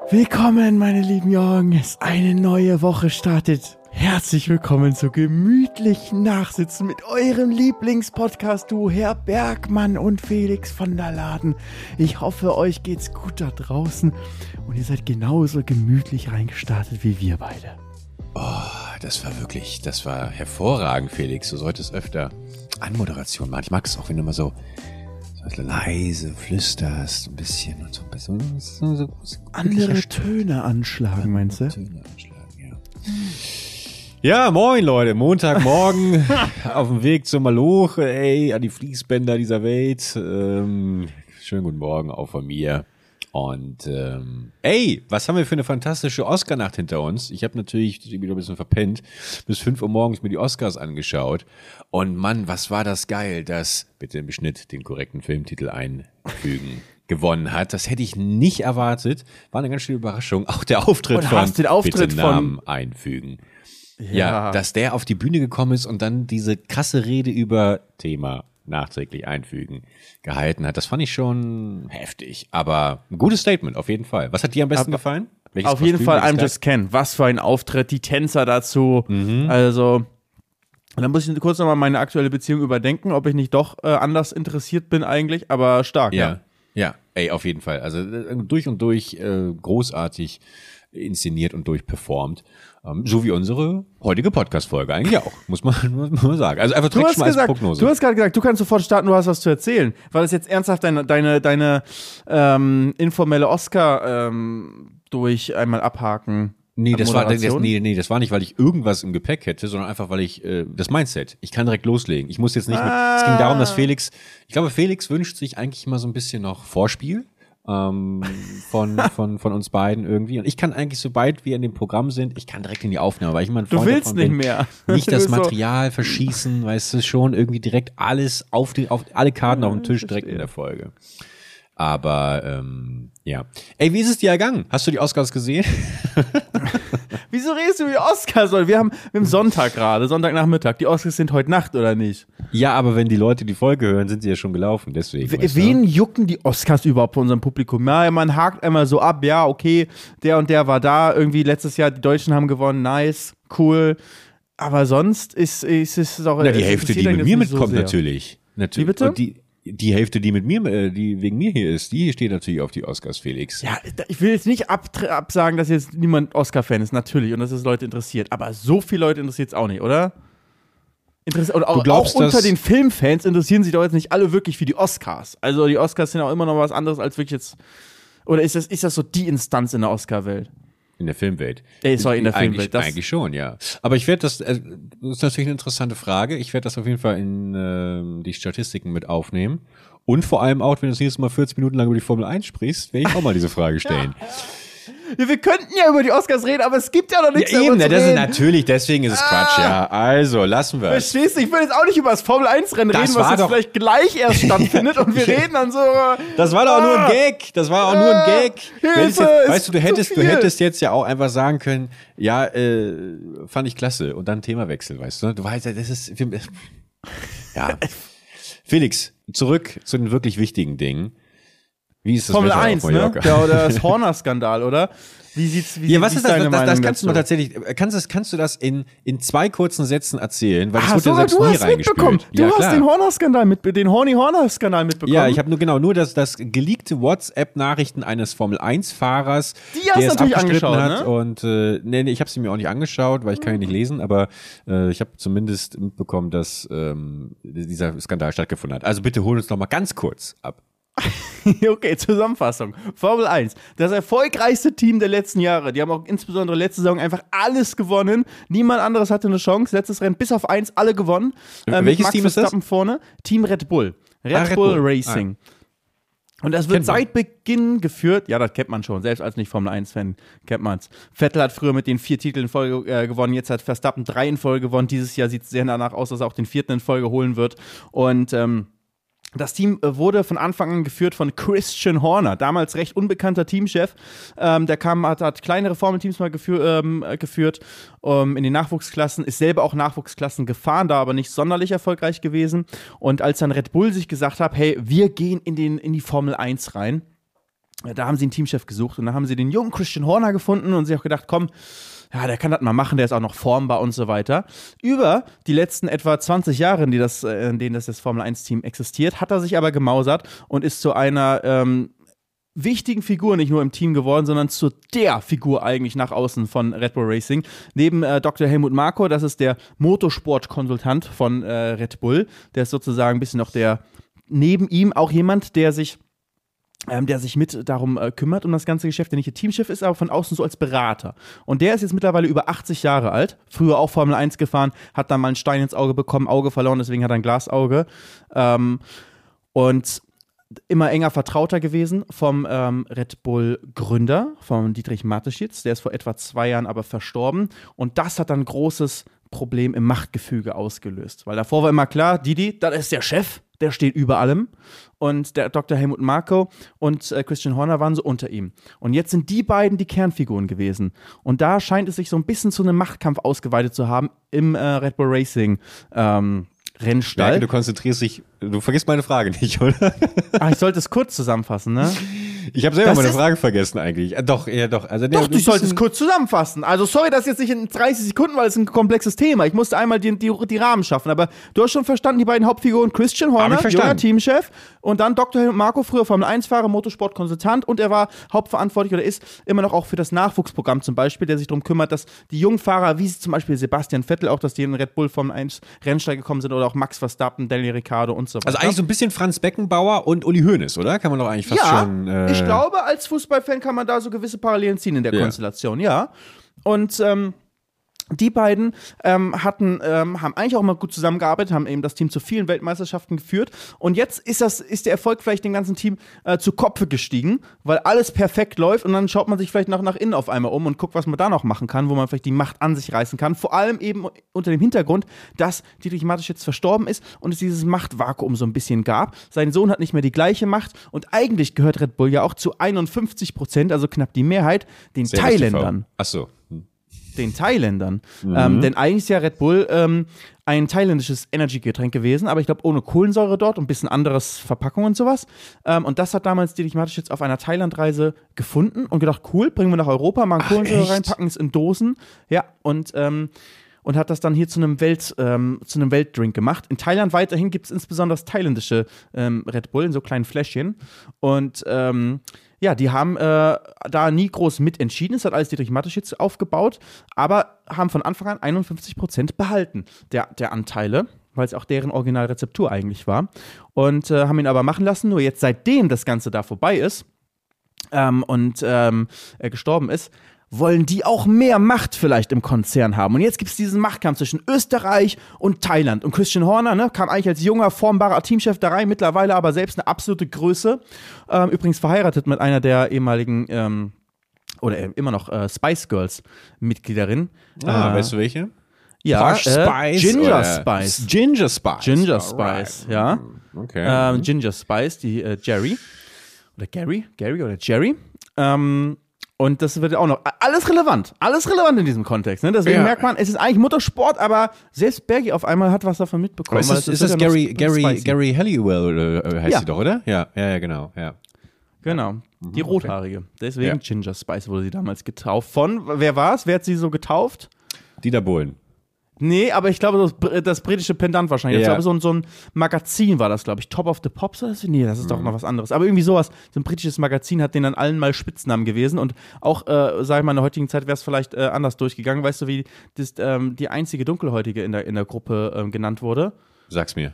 Willkommen, meine lieben Jungs. Eine neue Woche startet. Herzlich willkommen zu gemütlichen Nachsitzen mit eurem Lieblingspodcast-Duo, Herr Bergmann und Felix von der Laden. Ich hoffe, euch geht's gut da draußen und ihr seid genauso gemütlich reingestartet wie wir beide. Oh, das war hervorragend, Felix. Du solltest öfter Anmoderation machen. Ich mag es auch, wenn du immer so leise flüsterst, ein bisschen und so ein bisschen. So andere Töne anschlagen, meinst du? Töne anschlagen, ja. Ja, moin Leute, Montagmorgen auf dem Weg zum Maloch, an die Fließbänder dieser Welt. Schönen guten Morgen auch von mir. Und was haben wir für eine fantastische Oscar-Nacht hinter uns? Ich habe natürlich wieder ein bisschen verpennt, bis 5 Uhr morgens mir die Oscars angeschaut. Und Mann, was war das geil, dass, bitte im Schnitt den korrekten Filmtitel einfügen, gewonnen hat. Das hätte ich nicht erwartet. War eine ganz schöne Überraschung. Auch der Auftritt bitte Namen einfügen. Ja, dass der auf die Bühne gekommen ist und dann diese krasse Rede über Thema nachträglich einfügen gehalten hat. Das fand ich schon heftig, aber ein gutes Statement auf jeden Fall. Was hat dir am besten gefallen? Welches auf jeden Fall I'm Just Ken. Was für ein Auftritt, die Tänzer dazu. Also, dann muss ich kurz nochmal meine aktuelle Beziehung überdenken, ob ich nicht doch anders interessiert bin eigentlich, aber stark, ja. Ja, auf jeden Fall. Also durch und durch großartig inszeniert und durchperformt. So wie unsere heutige Podcast-Folge eigentlich auch, muss man sagen. Also einfach direkt schon mal als Prognose. Du hast gerade gesagt, du kannst sofort starten, du hast was zu erzählen. War das jetzt ernsthaft deine informelle Oscar durch einmal abhaken? Nee, das war nicht, weil ich irgendwas im Gepäck hätte, sondern einfach, weil ich das Mindset. Ich kann direkt loslegen. Ich muss jetzt nicht es ging darum, dass Felix wünscht sich eigentlich immer so ein bisschen noch Vorspiel. Von uns beiden irgendwie. Und ich kann eigentlich, sobald wir in dem Programm sind, ich kann direkt in die Aufnahme, weil ich immer ein Freund davon bin. Du willst nicht mehr. Nicht das Material verschießen, weißt du, schon irgendwie direkt alles auf alle Karten auf dem Tisch direkt in der Folge. Aber, ja. Wie ist es dir ergangen? Hast du die Oscars gesehen? Wieso redest du über die Oscars? Wir haben Sonntag gerade, Sonntagnachmittag. Die Oscars sind heute Nacht, oder nicht? Ja, aber wenn die Leute die Folge hören, sind sie ja schon gelaufen, deswegen. Wen jucken die Oscars überhaupt von unserem Publikum? Ja, man hakt einmal so ab, ja, okay, der und der war da, irgendwie letztes Jahr, die Deutschen haben gewonnen, nice, cool. Aber sonst ist es auch... Na, die Hälfte, die mit mir mitkommt, so natürlich. Wie bitte? Und die Hälfte, die mit mir, die wegen mir hier ist, die steht natürlich auf die Oscars, Felix. Ja, ich will jetzt nicht absagen, dass jetzt niemand Oscar-Fan ist, natürlich, und dass es Leute interessiert. Aber so viele Leute interessiert es auch nicht, oder? Auch unter den Filmfans interessieren sich doch jetzt nicht alle wirklich für die Oscars. Also die Oscars sind auch immer noch was anderes als wirklich jetzt. Oder ist das so die Instanz in der Oscar-Welt? In der Filmwelt. Sorry, in der Filmwelt. Eigentlich schon, ja. Aber ich werde das ist natürlich eine interessante Frage. Ich werde das auf jeden Fall in die Statistiken mit aufnehmen. Und vor allem auch, wenn du das nächste Mal 40 Minuten lang über die Formel 1 sprichst, werde ich auch mal diese Frage stellen. Ja, wir könnten ja über die Oscars reden, aber es gibt ja noch nichts darüber zu reden. Das ist natürlich, deswegen ist es Quatsch, ja. Also, lassen wir es. Verstehst du? Ich will jetzt auch nicht über das Formel-1-Rennen reden, was jetzt vielleicht gleich erst stattfindet und wir reden dann so. Das war doch nur ein Gag. Hilfe, weißt du, du hättest jetzt ja auch einfach sagen können, ja, fand ich klasse und dann Themawechsel, weißt du? Du weißt ja, das ist, ja. Felix, zurück zu den wirklich wichtigen Dingen. Wie ist das Formel 1, ne? Das Horner-Skandal, oder? Was ist das? Das kannst du tatsächlich, kannst du das in 2 kurzen Sätzen erzählen? Weil das wird ja selbst nie reingespült. Du hast den Horner-Skandal den Horny-Horner-Skandal mitbekommen. Ja, ich habe nur das geleakte WhatsApp-Nachrichten eines Formel-1-Fahrers, der es abgestritten hat. Ne? Und nee, ich habe sie mir auch nicht angeschaut, weil ich kann ja nicht lesen, aber ich habe zumindest mitbekommen, dass dieser Skandal stattgefunden hat. Also bitte hol uns noch mal ganz kurz ab. Okay, Zusammenfassung. Formel 1, das erfolgreichste Team der letzten Jahre. Die haben auch insbesondere letzte Saison einfach alles gewonnen. Niemand anderes hatte eine Chance. Letztes Rennen bis auf 1, alle gewonnen. Welches Team ist das? Vorne. Team Red Bull. Red Bull Racing. Und das wird seit Beginn geführt, ja, das kennt man schon, selbst als nicht Formel-1-Fan kennt man's. Vettel hat früher mit den 4 Titeln in Folge gewonnen, jetzt hat Verstappen 3 in Folge gewonnen. Dieses Jahr sieht es sehr danach aus, dass er auch den 4. in Folge holen wird. Und das Team wurde von Anfang an geführt von Christian Horner, damals recht unbekannter Teamchef. Der hat kleinere Formelteams mal geführt in den Nachwuchsklassen, ist selber auch Nachwuchsklassen gefahren, da aber nicht sonderlich erfolgreich gewesen. Und als dann Red Bull sich gesagt hat, hey, wir gehen in die Formel 1 rein, Da haben sie einen Teamchef gesucht und da haben sie den jungen Christian Horner gefunden und sich auch gedacht, komm, ja, der kann das mal machen, der ist auch noch formbar und so weiter. Über die letzten etwa 20 Jahre, in denen das Formel-1-Team existiert, hat er sich aber gemausert und ist zu einer wichtigen Figur nicht nur im Team geworden, sondern zu der Figur eigentlich nach außen von Red Bull Racing. Neben Dr. Helmut Marko, das ist der Motorsportkonsultant von Red Bull, der ist sozusagen ein bisschen noch neben ihm auch jemand, der sich mit darum kümmert, um das ganze Geschäft, der nicht der Teamchef ist, aber von außen so als Berater. Und der ist jetzt mittlerweile über 80 Jahre alt, früher auch Formel 1 gefahren, hat dann mal einen Stein ins Auge bekommen, Auge verloren, deswegen hat er ein Glasauge. Und immer enger Vertrauter gewesen vom Red Bull-Gründer, vom Dietrich Mateschitz, der ist vor etwa 2 Jahren aber verstorben. Und das hat dann ein großes Problem im Machtgefüge ausgelöst. Weil davor war immer klar, Didi, das ist der Chef, der steht über allem. Und der Dr. Helmut Marko und Christian Horner waren so unter ihm. Und jetzt sind die beiden die Kernfiguren gewesen. Und da scheint es sich so ein bisschen zu einem Machtkampf ausgeweitet zu haben im Red Bull Racing Rennstall. Merke, du vergisst meine Frage nicht, oder? Ach, ich sollte es kurz zusammenfassen, ne? Ich habe selber meine Frage vergessen eigentlich. Doch. Also, doch, du solltest es kurz zusammenfassen. Also sorry, das jetzt nicht in 30 Sekunden, weil es ein komplexes Thema. Ich musste einmal die Rahmen schaffen. Aber du hast schon verstanden, die beiden Hauptfiguren, Christian Horner, junger Teamchef, und dann Dr. Helmut Marko, früher Formel-1-Fahrer, Motorsportkonsultant, und er war hauptverantwortlich oder ist immer noch auch für das Nachwuchsprogramm zum Beispiel, der sich darum kümmert, dass die jungen Fahrer, wie zum Beispiel Sebastian Vettel, auch dass die in den Red Bull Formel 1 Rennstall gekommen sind, oder auch Max Verstappen, Daniel Ricciardo und so weiter. Also eigentlich so ein bisschen Franz Beckenbauer und Uli Hoeneß, oder? Kann man doch eigentlich fast schon... Ich glaube, als Fußballfan kann man da so gewisse Parallelen ziehen in der Konstellation, ja. Und die beiden haben eigentlich auch mal gut zusammengearbeitet, haben eben das Team zu vielen Weltmeisterschaften geführt. Und jetzt ist der Erfolg vielleicht dem ganzen Team zu Kopfe gestiegen, weil alles perfekt läuft und dann schaut man sich vielleicht nach innen auf einmal um und guckt, was man da noch machen kann, wo man vielleicht die Macht an sich reißen kann. Vor allem eben unter dem Hintergrund, dass Dietrich Mateschitz verstorben ist und es dieses Machtvakuum so ein bisschen gab. Sein Sohn hat nicht mehr die gleiche Macht und eigentlich gehört Red Bull ja auch zu 51%, also knapp die Mehrheit, den Thailändern. Ach so. Den Thailändern. Denn eigentlich ist ja Red Bull ein thailändisches Energy-Getränk gewesen, aber ich glaube ohne Kohlensäure dort und ein bisschen anderes Verpackung und sowas. Und das hat damals Dietrich Mateschitz auf einer Thailandreise gefunden und gedacht, cool, bringen wir nach Europa, machen Kohlensäure rein, packen es in Dosen. Ja, und hat das dann hier zu einem Weltdrink gemacht. In Thailand weiterhin gibt es insbesondere das thailändische Red Bull in so kleinen Fläschchen. Und die haben da nie groß mitentschieden. Es hat alles Dietrich Mateschitz aufgebaut, aber haben von Anfang an 51% behalten der Anteile, weil es auch deren Originalrezeptur eigentlich war. Und haben ihn aber machen lassen. Nur jetzt, seitdem das Ganze da vorbei ist und er gestorben ist, wollen die auch mehr Macht vielleicht im Konzern haben. Und jetzt gibt es diesen Machtkampf zwischen Österreich und Thailand. Und Christian Horner, ne, kam eigentlich als junger, formbarer Teamchef da rein, mittlerweile aber selbst eine absolute Größe. Übrigens verheiratet mit einer der ehemaligen, immer noch Spice Girls Mitgliederin. Weißt du welche? Ja, Spice Ginger Spice. Ginger Spice. Ginger Spice, ja. Okay. Ginger Spice, die Jerry. Oder Gary oder Jerry. Und das wird auch noch alles relevant in diesem Kontext. Ne? Deswegen merkt man, es ist eigentlich Motorsport, aber selbst Bergi auf einmal hat was davon mitbekommen. Ist das Gary Halliwell heißt sie doch, oder? Ja, genau. Ja. Genau, die Rothaarige. Deswegen Ginger Spice wurde sie damals getauft. Wer war es? Wer hat sie so getauft? Dieter Bohlen. Nee, aber ich glaube, das britische Pendant wahrscheinlich. Ja. Ich glaube, so ein Magazin war das, glaube ich. Top of the Pops oder so? Nee, das ist doch noch was anderes. Aber irgendwie sowas. So ein britisches Magazin hat denen dann allen mal Spitznamen gewesen. Und auch, sag ich mal, in der heutigen Zeit wäre es vielleicht anders durchgegangen. Weißt du, wie die einzige Dunkelhäutige in der Gruppe genannt wurde? Sag's mir.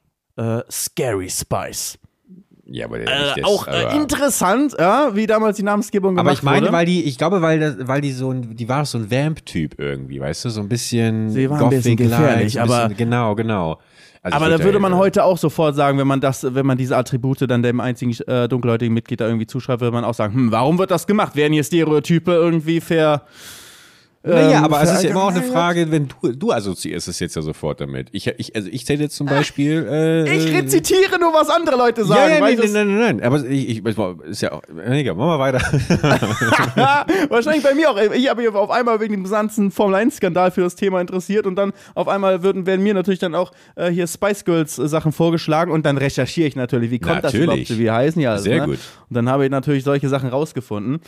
Scary Spice. Ja, aber auch interessant, ja, wie damals die Namensgebung gemacht wurde. Aber ich meine, weil die war so ein Vamp-Typ irgendwie, weißt du, so ein bisschen sie war ein bisschen gefährlich, aber genau. Also aber da würde man heute auch sofort sagen, wenn man diese Attribute dann dem einzigen dunkelhäutigen Mitglied da irgendwie zuschreibt, würde man auch sagen, warum wird das gemacht? Werden hier Stereotype irgendwie Naja, aber es ist ja immer auch eine Frage, wenn du assoziierst es jetzt ja sofort damit. Ich zähle jetzt zum Beispiel. Ich rezitiere nur, was andere Leute sagen. Nein. Aber ich ist ja auch. Egal, machen wir weiter. Wahrscheinlich bei mir auch. Ich habe mich auf einmal wegen dem ganzen Formel-1-Skandal für das Thema interessiert und dann auf einmal werden mir natürlich dann auch hier Spice Girls Sachen vorgeschlagen und dann recherchiere ich natürlich, wie kommt das überhaupt, wie die heißen ja. Sehr gut. Und dann habe ich natürlich solche Sachen rausgefunden.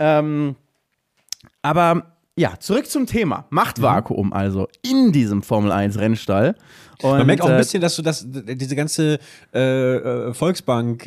Aber ja, zurück zum Thema. Machtvakuum also in diesem Formel-1-Rennstall. Und man merkt auch ein bisschen, dass du diese ganze Volksbank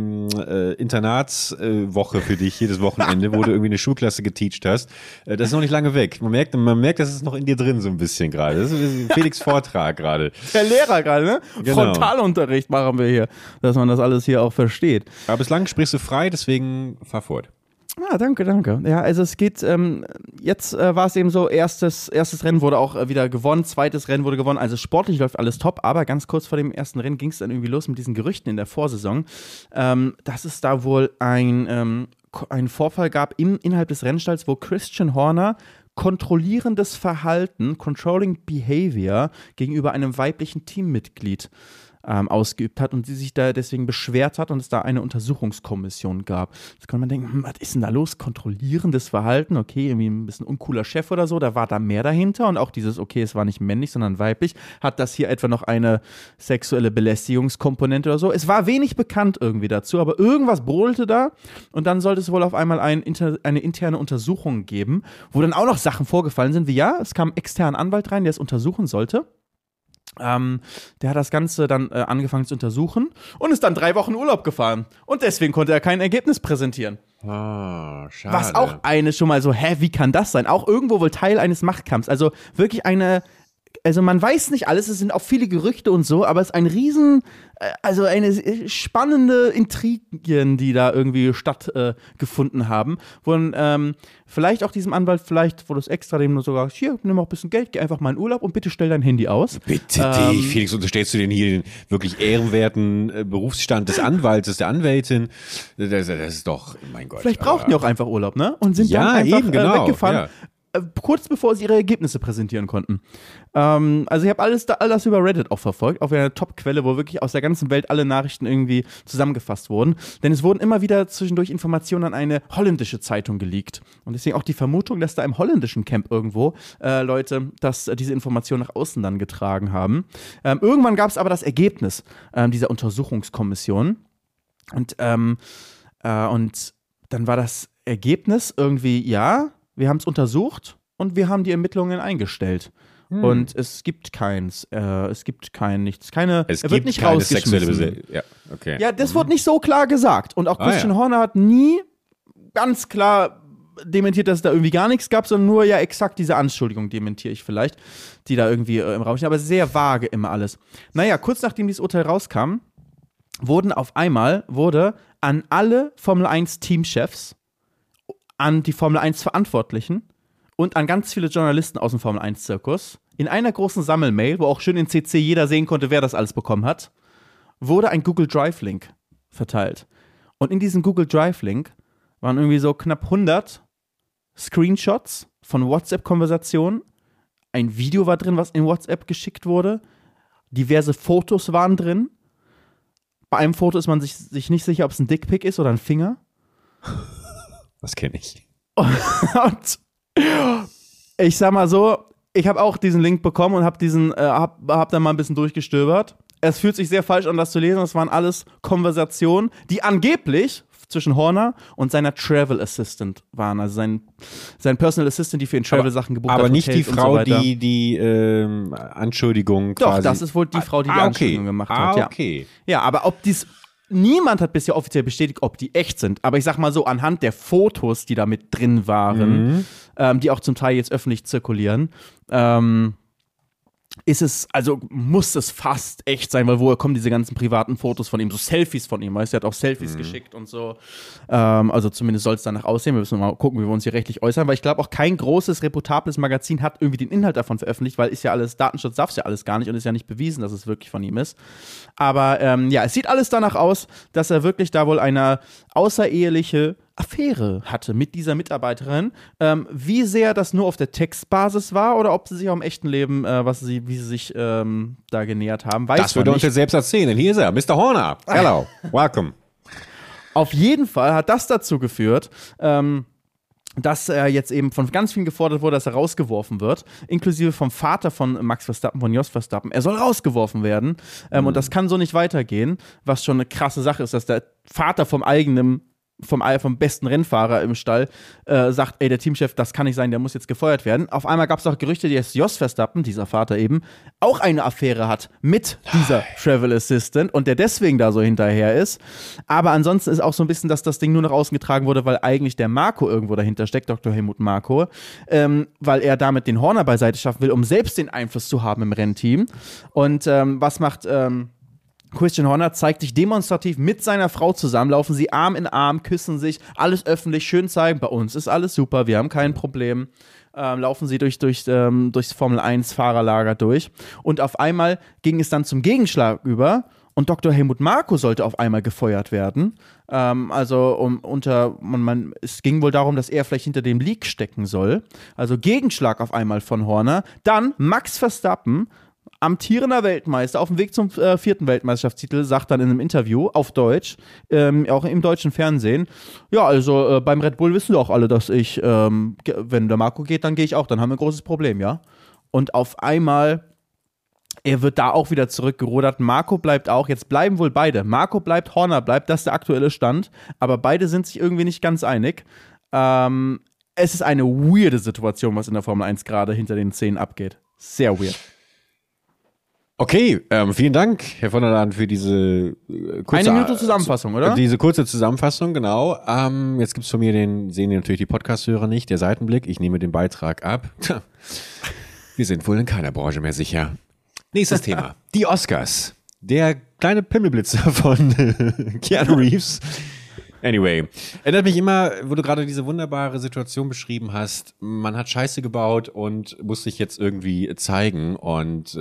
Internatswoche für dich jedes Wochenende, wo du irgendwie eine Schulklasse geteacht hast, das ist noch nicht lange weg. Man merkt, das ist noch in dir drin so ein bisschen gerade. Das ist Felix Vortrag gerade. Der Lehrer gerade, ne? Genau. Frontalunterricht machen wir hier, dass man das alles hier auch versteht. Aber bislang sprichst du frei, deswegen fahr fort. Ah, danke. Ja, also es geht, jetzt war es eben so, erstes Rennen wurde auch wieder gewonnen, zweites Rennen wurde gewonnen, also sportlich läuft alles top, aber ganz kurz vor dem ersten Rennen ging es dann irgendwie los mit diesen Gerüchten in der Vorsaison, dass es da wohl einen Vorfall gab innerhalb des Rennstalls, wo Christian Horner kontrollierendes Verhalten, Controlling Behavior gegenüber einem weiblichen Teammitglied ausgeübt hat und sie sich da deswegen beschwert hat und es da eine Untersuchungskommission gab. Jetzt kann man denken, was ist denn da los? Kontrollierendes Verhalten, okay, irgendwie ein bisschen uncooler Chef oder so, da war da mehr dahinter und auch dieses, okay, es war nicht männlich, sondern weiblich, hat das hier etwa noch eine sexuelle Belästigungskomponente oder so. Es war wenig bekannt irgendwie dazu, aber irgendwas brodelte da und dann sollte es wohl auf einmal eine interne Untersuchung geben, wo dann auch noch Sachen vorgefallen sind, wie ja, es kam ein externer Anwalt rein, der es untersuchen sollte. Der hat das Ganze dann angefangen zu untersuchen und ist dann 3 Wochen Urlaub gefahren. Und deswegen konnte er kein Ergebnis präsentieren. Ah, schade. Was auch schon mal so, wie kann das sein? Auch irgendwo wohl Teil eines Machtkampfs. Also wirklich also man weiß nicht alles, es sind auch viele Gerüchte und so, aber es ist eine spannende Intrigen, die da irgendwie stattgefunden haben, wo vielleicht auch diesem Anwalt, wurde es extra dem nur sogar, hier, nimm auch ein bisschen Geld, geh einfach mal in Urlaub und bitte stell dein Handy aus. Bitte dich, Felix, unterstellst du denn hier den wirklich ehrenwerten Berufsstand des Anwaltes, der Anwältin? Das ist doch, mein Gott. Vielleicht brauchten die auch einfach Urlaub, ne? Und sind dann einfach weggefahren. Ja. Kurz bevor sie ihre Ergebnisse präsentieren konnten. Also ich habe all das über Reddit auch verfolgt, auf einer Top-Quelle, wo wirklich aus der ganzen Welt alle Nachrichten irgendwie zusammengefasst wurden. Denn es wurden immer wieder zwischendurch Informationen an eine holländische Zeitung geleakt. Und deswegen auch die Vermutung, dass da im holländischen Camp irgendwo Leute diese Informationen nach außen dann getragen haben. Irgendwann gab es aber das Ergebnis dieser Untersuchungskommission. Und dann war das Ergebnis irgendwie, ja, wir haben es untersucht und wir haben die Ermittlungen eingestellt. Und es gibt keins. Es gibt nichts. Er wird nicht rausgeschmissen. Ja, das wurde nicht so klar gesagt. Und auch Christian Horner hat nie ganz klar dementiert, dass es da irgendwie gar nichts gab, sondern nur exakt diese Anschuldigung dementiere ich vielleicht, die da irgendwie im Raum stehen. Aber sehr vage immer alles. Naja, kurz nachdem dieses Urteil rauskam, wurde an alle Formel 1 Teamchefs, an die Formel 1 Verantwortlichen und an ganz viele Journalisten aus dem Formel 1 Zirkus in einer großen Sammelmail, wo auch schön in CC jeder sehen konnte, wer das alles bekommen hat, wurde ein Google Drive Link verteilt. Und in diesem Google Drive Link waren irgendwie so knapp 100 Screenshots von WhatsApp-Konversationen. Ein Video war drin, was in WhatsApp geschickt wurde. Diverse Fotos waren drin. Bei einem Foto ist man sich nicht sicher, ob es ein Dickpic ist oder ein Finger. Das kenne ich. Und ich sag mal so, ich habe auch diesen Link bekommen und habe hab dann mal ein bisschen durchgestöbert. Es fühlt sich sehr falsch an, das zu lesen. Das waren alles Konversationen, die angeblich zwischen Horner und seiner Travel Assistant waren. Also sein Personal Assistant, die für ihn Travel-Sachen gebucht hat. Aber nicht die Frau, die Anschuldigung quasi. Doch, das ist wohl die Frau, die Anschuldigung gemacht hat. Ja. Okay. Ja, aber niemand hat bisher offiziell bestätigt, ob die echt sind. Aber ich sag mal so, anhand der Fotos, die da mit drin waren, die auch zum Teil jetzt öffentlich zirkulieren, muss es fast echt sein, weil woher kommen diese ganzen privaten Fotos von ihm, so Selfies von ihm, weißt du, er hat auch Selfies geschickt und so. Also zumindest soll es danach aussehen. Wir müssen mal gucken, wie wir uns hier rechtlich äußern, weil ich glaube auch kein großes, reputables Magazin hat irgendwie den Inhalt davon veröffentlicht, weil ist ja alles, Datenschutz darf es ja alles gar nicht und ist ja nicht bewiesen, dass es wirklich von ihm ist. Aber es sieht alles danach aus, dass er wirklich da wohl eine außereheliche Affäre hatte mit dieser Mitarbeiterin. Wie sehr das nur auf der Textbasis war oder ob sie sich auch im echten Leben, wie sie sich da genähert haben, weiß man nicht. Das würde uns jetzt selbst erzählen. Hier ist er, Mr. Horner. Hello, welcome. Auf jeden Fall hat das dazu geführt, dass er jetzt eben von ganz vielen gefordert wurde, dass er rausgeworfen wird, inklusive vom Vater von Max Verstappen, von Jos Verstappen. Er soll rausgeworfen werden und das kann so nicht weitergehen, was schon eine krasse Sache ist, dass der Vater vom besten Rennfahrer im Stall sagt, ey, der Teamchef, das kann nicht sein, der muss jetzt gefeuert werden. Auf einmal gab es auch Gerüchte, dass Jos Verstappen, dieser Vater eben, auch eine Affäre hat mit dieser Travel Assistant und der deswegen da so hinterher ist. Aber ansonsten ist auch so ein bisschen, dass das Ding nur nach außen getragen wurde, weil eigentlich der Marko irgendwo dahinter steckt, Dr. Helmut Marko, weil er damit den Horner beiseite schaffen will, um selbst den Einfluss zu haben im Rennteam. Und was macht Christian Horner zeigt sich demonstrativ mit seiner Frau zusammen, laufen sie Arm in Arm, küssen sich, alles öffentlich, schön zeigen, bei uns ist alles super, wir haben kein Problem. Laufen sie durchs Formel-1-Fahrerlager durch. Und auf einmal ging es dann zum Gegenschlag über und Dr. Helmut Marko sollte auf einmal gefeuert werden. Es ging wohl darum, dass er vielleicht hinter dem Leak stecken soll. Also Gegenschlag auf einmal von Horner. Dann Max Verstappen, amtierender Weltmeister, auf dem Weg zum 4. Weltmeisterschaftstitel, sagt dann in einem Interview auf Deutsch, auch im deutschen Fernsehen, ja, also beim Red Bull wissen doch alle, dass ich, wenn der Marco geht, dann gehe ich auch, dann haben wir ein großes Problem, ja. Und auf einmal, er wird da auch wieder zurückgerudert, Marco bleibt auch, jetzt bleiben wohl beide, Marco bleibt, Horner bleibt, das ist der aktuelle Stand, aber beide sind sich irgendwie nicht ganz einig. Es ist eine weirde Situation, was in der Formel 1 gerade hinter den Szenen abgeht. Sehr weird. Okay, vielen Dank, Herr von der Lahn, für diese kurze... 1 Minute Zusammenfassung, oder? Diese kurze Zusammenfassung, genau. Jetzt gibt's von mir sehen natürlich die Podcast-Hörer nicht, der Seitenblick. Ich nehme den Beitrag ab. Wir sind wohl in keiner Branche mehr sicher. Nächstes Thema. Die Oscars. Der kleine Pimmelblitzer von Keanu Reeves. Anyway, erinnert mich immer, wo du gerade diese wunderbare Situation beschrieben hast, man hat Scheiße gebaut und muss sich jetzt irgendwie zeigen und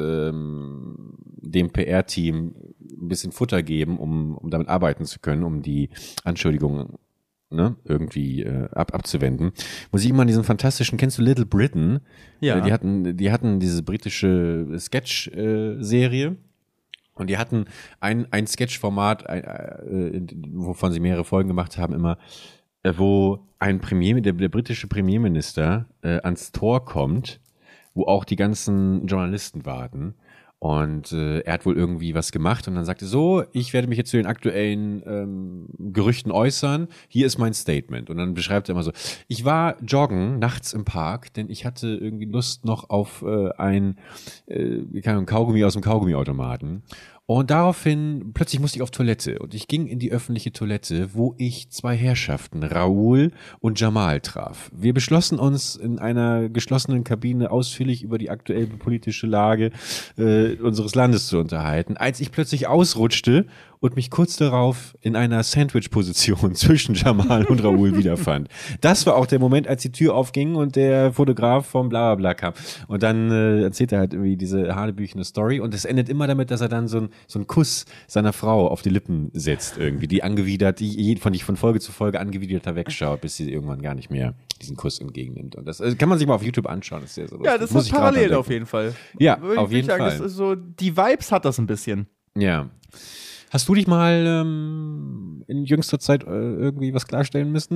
dem PR-Team ein bisschen Futter geben, um damit arbeiten zu können, um die Anschuldigungen irgendwie abzuwenden. Muss ich immer an diesen fantastischen, kennst du Little Britain? Ja. Die hatten diese britische Sketch-Serie. Und die hatten ein Sketch-Format, wovon sie mehrere Folgen gemacht haben, immer, wo der britische Premierminister ans Tor kommt, wo auch die ganzen Journalisten warten. Und er hat wohl irgendwie was gemacht und dann sagte so, ich werde mich jetzt zu den aktuellen Gerüchten äußern. Hier ist mein Statement. Und dann beschreibt er immer so, ich war joggen nachts im Park, denn ich hatte irgendwie Lust noch auf ein Kaugummi aus dem Kaugummiautomaten. Und daraufhin, plötzlich musste ich auf Toilette und ich ging in die öffentliche Toilette, wo ich 2 Herrschaften, Raoul und Jamal, traf. Wir beschlossen uns in einer geschlossenen Kabine ausführlich über die aktuelle politische Lage unseres Landes zu unterhalten, als ich plötzlich ausrutschte und mich kurz darauf in einer Sandwich-Position zwischen Jamal und Raoul wiederfand. Das war auch der Moment, als die Tür aufging und der Fotograf vom Blablabla kam. Und dann erzählt er halt irgendwie diese hanebüchene Story und es endet immer damit, dass er dann so einen Kuss seiner Frau auf die Lippen setzt irgendwie, die angewidert, von Folge zu Folge angewiderter wegschaut, bis sie irgendwann gar nicht mehr diesen Kuss entgegennimmt. Und das kann man sich mal auf YouTube anschauen. Das ist sehr, sehr lustig. Ja, das ist parallel auf jeden Fall. Ja, auf jeden Fall. Das ist so, die Vibes hat das ein bisschen. Ja. Hast du dich mal in jüngster Zeit irgendwie was klarstellen müssen?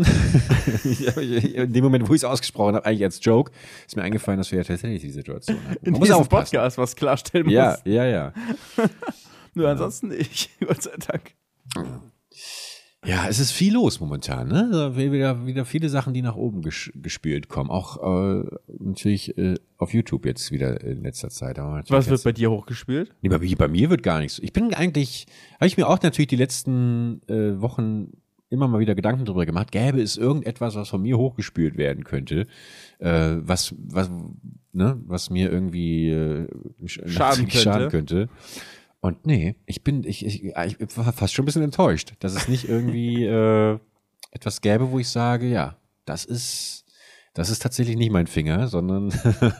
In dem Moment, wo ich es ausgesprochen habe, eigentlich als Joke, ist mir eingefallen, dass wir ja tatsächlich die Situation hatten. Man muss auch Podcast was klarstellen muss. Ja. Nur ansonsten nicht, Gott sei Dank. Ja, es ist viel los momentan, ne? Also wieder viele Sachen, die nach oben gespült kommen. Auch natürlich auf YouTube jetzt wieder in letzter Zeit. Was wird bei dir hochgespült? Nee, bei mir wird gar nichts. Habe ich mir auch natürlich die letzten Wochen immer mal wieder Gedanken drüber gemacht, gäbe es irgendetwas, was von mir hochgespült werden könnte, was mir irgendwie schaden könnte. Und nee, ich war fast schon ein bisschen enttäuscht, dass es nicht irgendwie etwas gäbe, wo ich sage, ja, das ist Das ist tatsächlich nicht mein Finger, sondern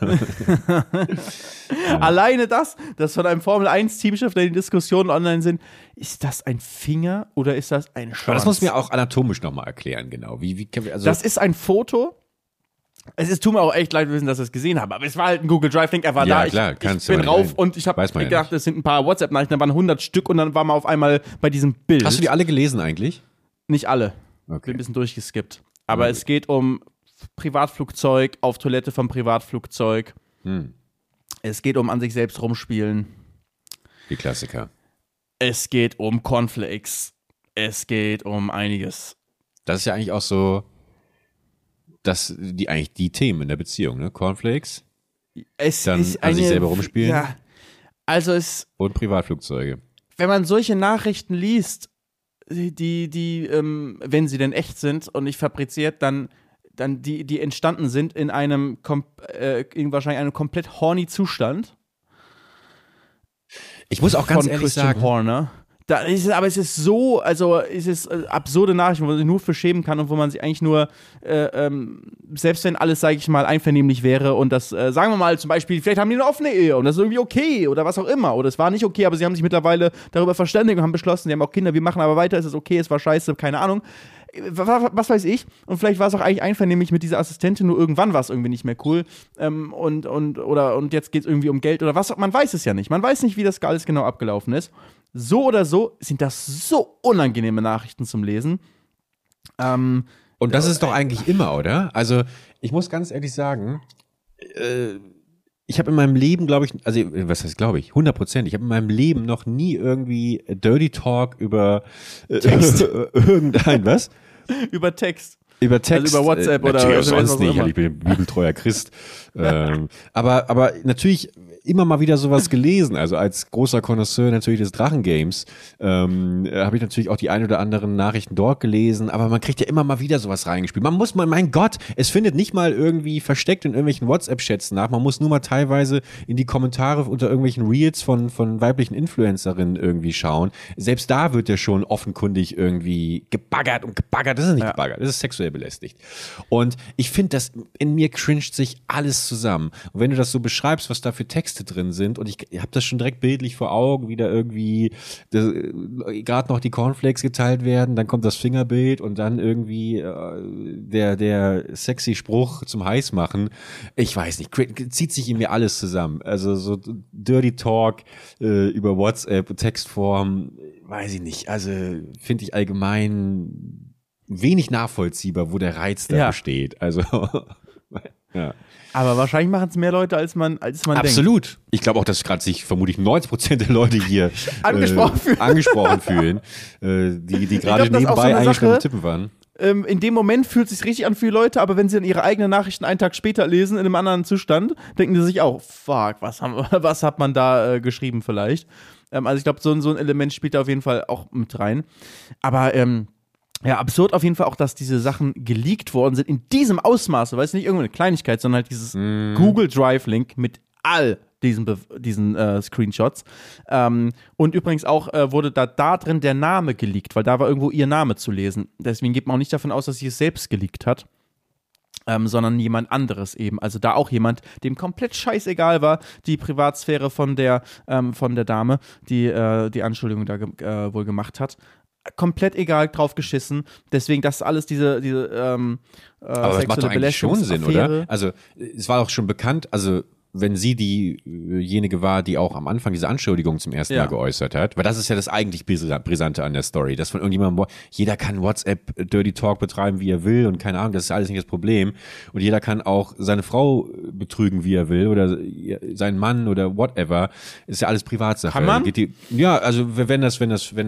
Alleine das von einem Formel-1-Teamchef, der die Diskussionen online sind, ist das ein Finger oder ist das ein Schwanz? Aber das muss mir auch anatomisch nochmal erklären, genau. Also das ist ein Foto. Tut mir auch echt leid, wissen, dass ich es gesehen habe, aber es war halt ein Google Drive-Link, er war ja, da, klar, ich bin rauf und ich habe gedacht, es sind ein paar WhatsApp-Nachrichten, da waren 100 Stück und dann war man auf einmal bei diesem Bild. Hast du die alle gelesen eigentlich? Nicht alle. Okay. Bin ein bisschen durchgeskippt. Aber es geht um Privatflugzeug, auf Toilette vom Privatflugzeug. Es geht um an sich selbst rumspielen. Die Klassiker. Es geht um Cornflakes. Es geht um einiges. Das ist ja eigentlich auch so, eigentlich die Themen in der Beziehung, ne? Cornflakes. Dann an sich selber rumspielen. Ja, also und Privatflugzeuge. Wenn man solche Nachrichten liest, die wenn sie denn echt sind und nicht fabriziert, dann die entstanden sind in einem wahrscheinlich einem komplett horny Zustand. Ich muss auch ganz ehrlich sagen, Horner. Aber es ist so, also es ist absurde Nachrichten, wo man sich nur für schämen kann und wo man sich eigentlich nur, selbst wenn alles, sage ich mal, einvernehmlich wäre und das, sagen wir mal zum Beispiel, vielleicht haben die eine offene Ehe und das ist irgendwie okay oder was auch immer oder es war nicht okay, aber sie haben sich mittlerweile darüber verständigt und haben beschlossen, sie haben auch Kinder, wir machen aber weiter, es ist okay, es war scheiße, keine Ahnung. Was weiß ich, und vielleicht war es auch eigentlich einvernehmlich mit dieser Assistentin, nur irgendwann war es irgendwie nicht mehr cool und jetzt geht es irgendwie um Geld oder was, man weiß es ja nicht, man weiß nicht, wie das alles genau abgelaufen ist. So oder so sind das so unangenehme Nachrichten zum Lesen. Und das ist doch eigentlich immer, oder? Also ich muss ganz ehrlich sagen, ich habe in meinem Leben, glaube ich, also was heißt glaube ich, 100%, ich habe in meinem Leben noch nie irgendwie Dirty Talk über Text. Irgendein, was? Über Text. Über Text. Also über WhatsApp oder natürlich sonst nicht, ich bin ein bibeltreuer Christ. Aber natürlich immer mal wieder sowas gelesen. Also als großer Connoisseur natürlich des Drachengames habe ich natürlich auch die ein oder anderen Nachrichten dort gelesen. Aber man kriegt ja immer mal wieder sowas reingespielt. Mein Gott, es findet nicht mal irgendwie versteckt in irgendwelchen WhatsApp-Chats nach. Man muss nur mal teilweise in die Kommentare unter irgendwelchen Reels von weiblichen Influencerinnen irgendwie schauen. Selbst da wird ja schon offenkundig irgendwie gebaggert und gebaggert. Das ist nicht gebaggert, das ist sexuell belästigt. Und ich finde, dass in mir cringed sich alles zusammen. Und wenn du das so beschreibst, was da für Texte drin sind, und ich habe das schon direkt bildlich vor Augen, wie da irgendwie gerade noch die Cornflakes geteilt werden, dann kommt das Fingerbild und dann irgendwie der sexy Spruch zum Heißmachen. Ich weiß nicht, zieht sich in mir alles zusammen. Also so Dirty Talk über WhatsApp, Textform, weiß ich nicht. Also finde ich allgemein wenig nachvollziehbar, wo der Reiz da besteht. Also ja. Aber wahrscheinlich machen es mehr Leute, als man denkt. Absolut. Ich glaube auch, dass gerade sich vermutlich 90% der Leute hier angesprochen fühlen, die gerade nebenbei eigentlich beim Tippen waren. In dem Moment fühlt es sich richtig an für die Leute, aber wenn sie dann ihre eigenen Nachrichten einen Tag später lesen, in einem anderen Zustand, denken sie sich auch, fuck, was hat man da geschrieben vielleicht? Also ich glaube, so ein Element spielt da auf jeden Fall auch mit rein. Aber ja, absurd auf jeden Fall auch, dass diese Sachen geleakt worden sind in diesem Ausmaße, weil es nicht irgendeine Kleinigkeit, sondern halt dieses Google Drive-Link mit all diesen Screenshots. Und übrigens auch wurde da drin der Name geleakt, weil da war irgendwo ihr Name zu lesen. Deswegen geht man auch nicht davon aus, dass sie es selbst geleakt hat. Sondern jemand anderes eben. Also da auch jemand, dem komplett scheißegal war, die Privatsphäre von der Dame, die die Anschuldigung da wohl gemacht hat. Komplett egal, drauf geschissen. Deswegen, das ist alles diese aber das macht doch eigentlich schon Sinn, oder? Also, es war doch schon bekannt, also wenn sie diejenige war, die auch am Anfang diese Anschuldigung zum ersten Mal geäußert hat, weil das ist ja das eigentlich Brisante an der Story, dass von irgendjemandem, jeder kann WhatsApp Dirty Talk betreiben, wie er will und keine Ahnung, das ist alles nicht das Problem und jeder kann auch seine Frau betrügen, wie er will oder seinen Mann oder whatever, ist ja alles Privatsache. Kann man? Also wenn das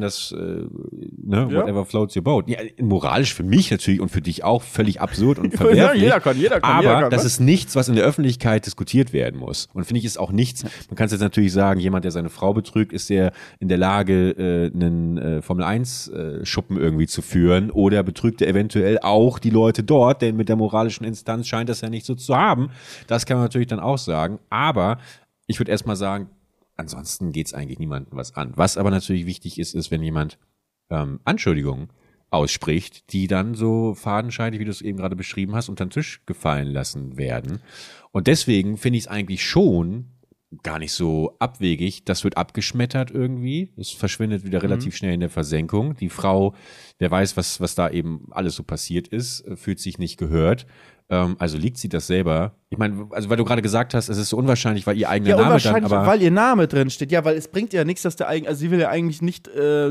whatever floats your boat. Ja, moralisch für mich natürlich und für dich auch völlig absurd und verwerflich. Jeder kann. Aber das ist nichts, was in der Öffentlichkeit diskutiert werden muss. Und finde ich, ist auch nichts, man kann es jetzt natürlich sagen, jemand, der seine Frau betrügt, ist der in der Lage, einen Formel-1-Schuppen irgendwie zu führen oder betrügt er eventuell auch die Leute dort, denn mit der moralischen Instanz scheint das ja nicht so zu haben. Das kann man natürlich dann auch sagen. Aber ich würde erstmal sagen, ansonsten geht es eigentlich niemandem was an. Was aber natürlich wichtig ist, wenn jemand Anschuldigungen ausspricht, die dann so fadenscheinig, wie du es eben gerade beschrieben hast, unter den Tisch gefallen lassen werden. Und deswegen finde ich es eigentlich schon gar nicht so abwegig. Das wird abgeschmettert irgendwie. Es verschwindet wieder relativ schnell in der Versenkung. Die Frau, der weiß, was da eben alles so passiert ist, fühlt sich nicht gehört. Also liegt sie das selber. Ich meine, also weil du gerade gesagt hast, es ist so unwahrscheinlich, weil ihr eigener Name dann, aber weil ihr Name drin steht. Ja, weil es bringt ja nichts, dass also sie will ja eigentlich nicht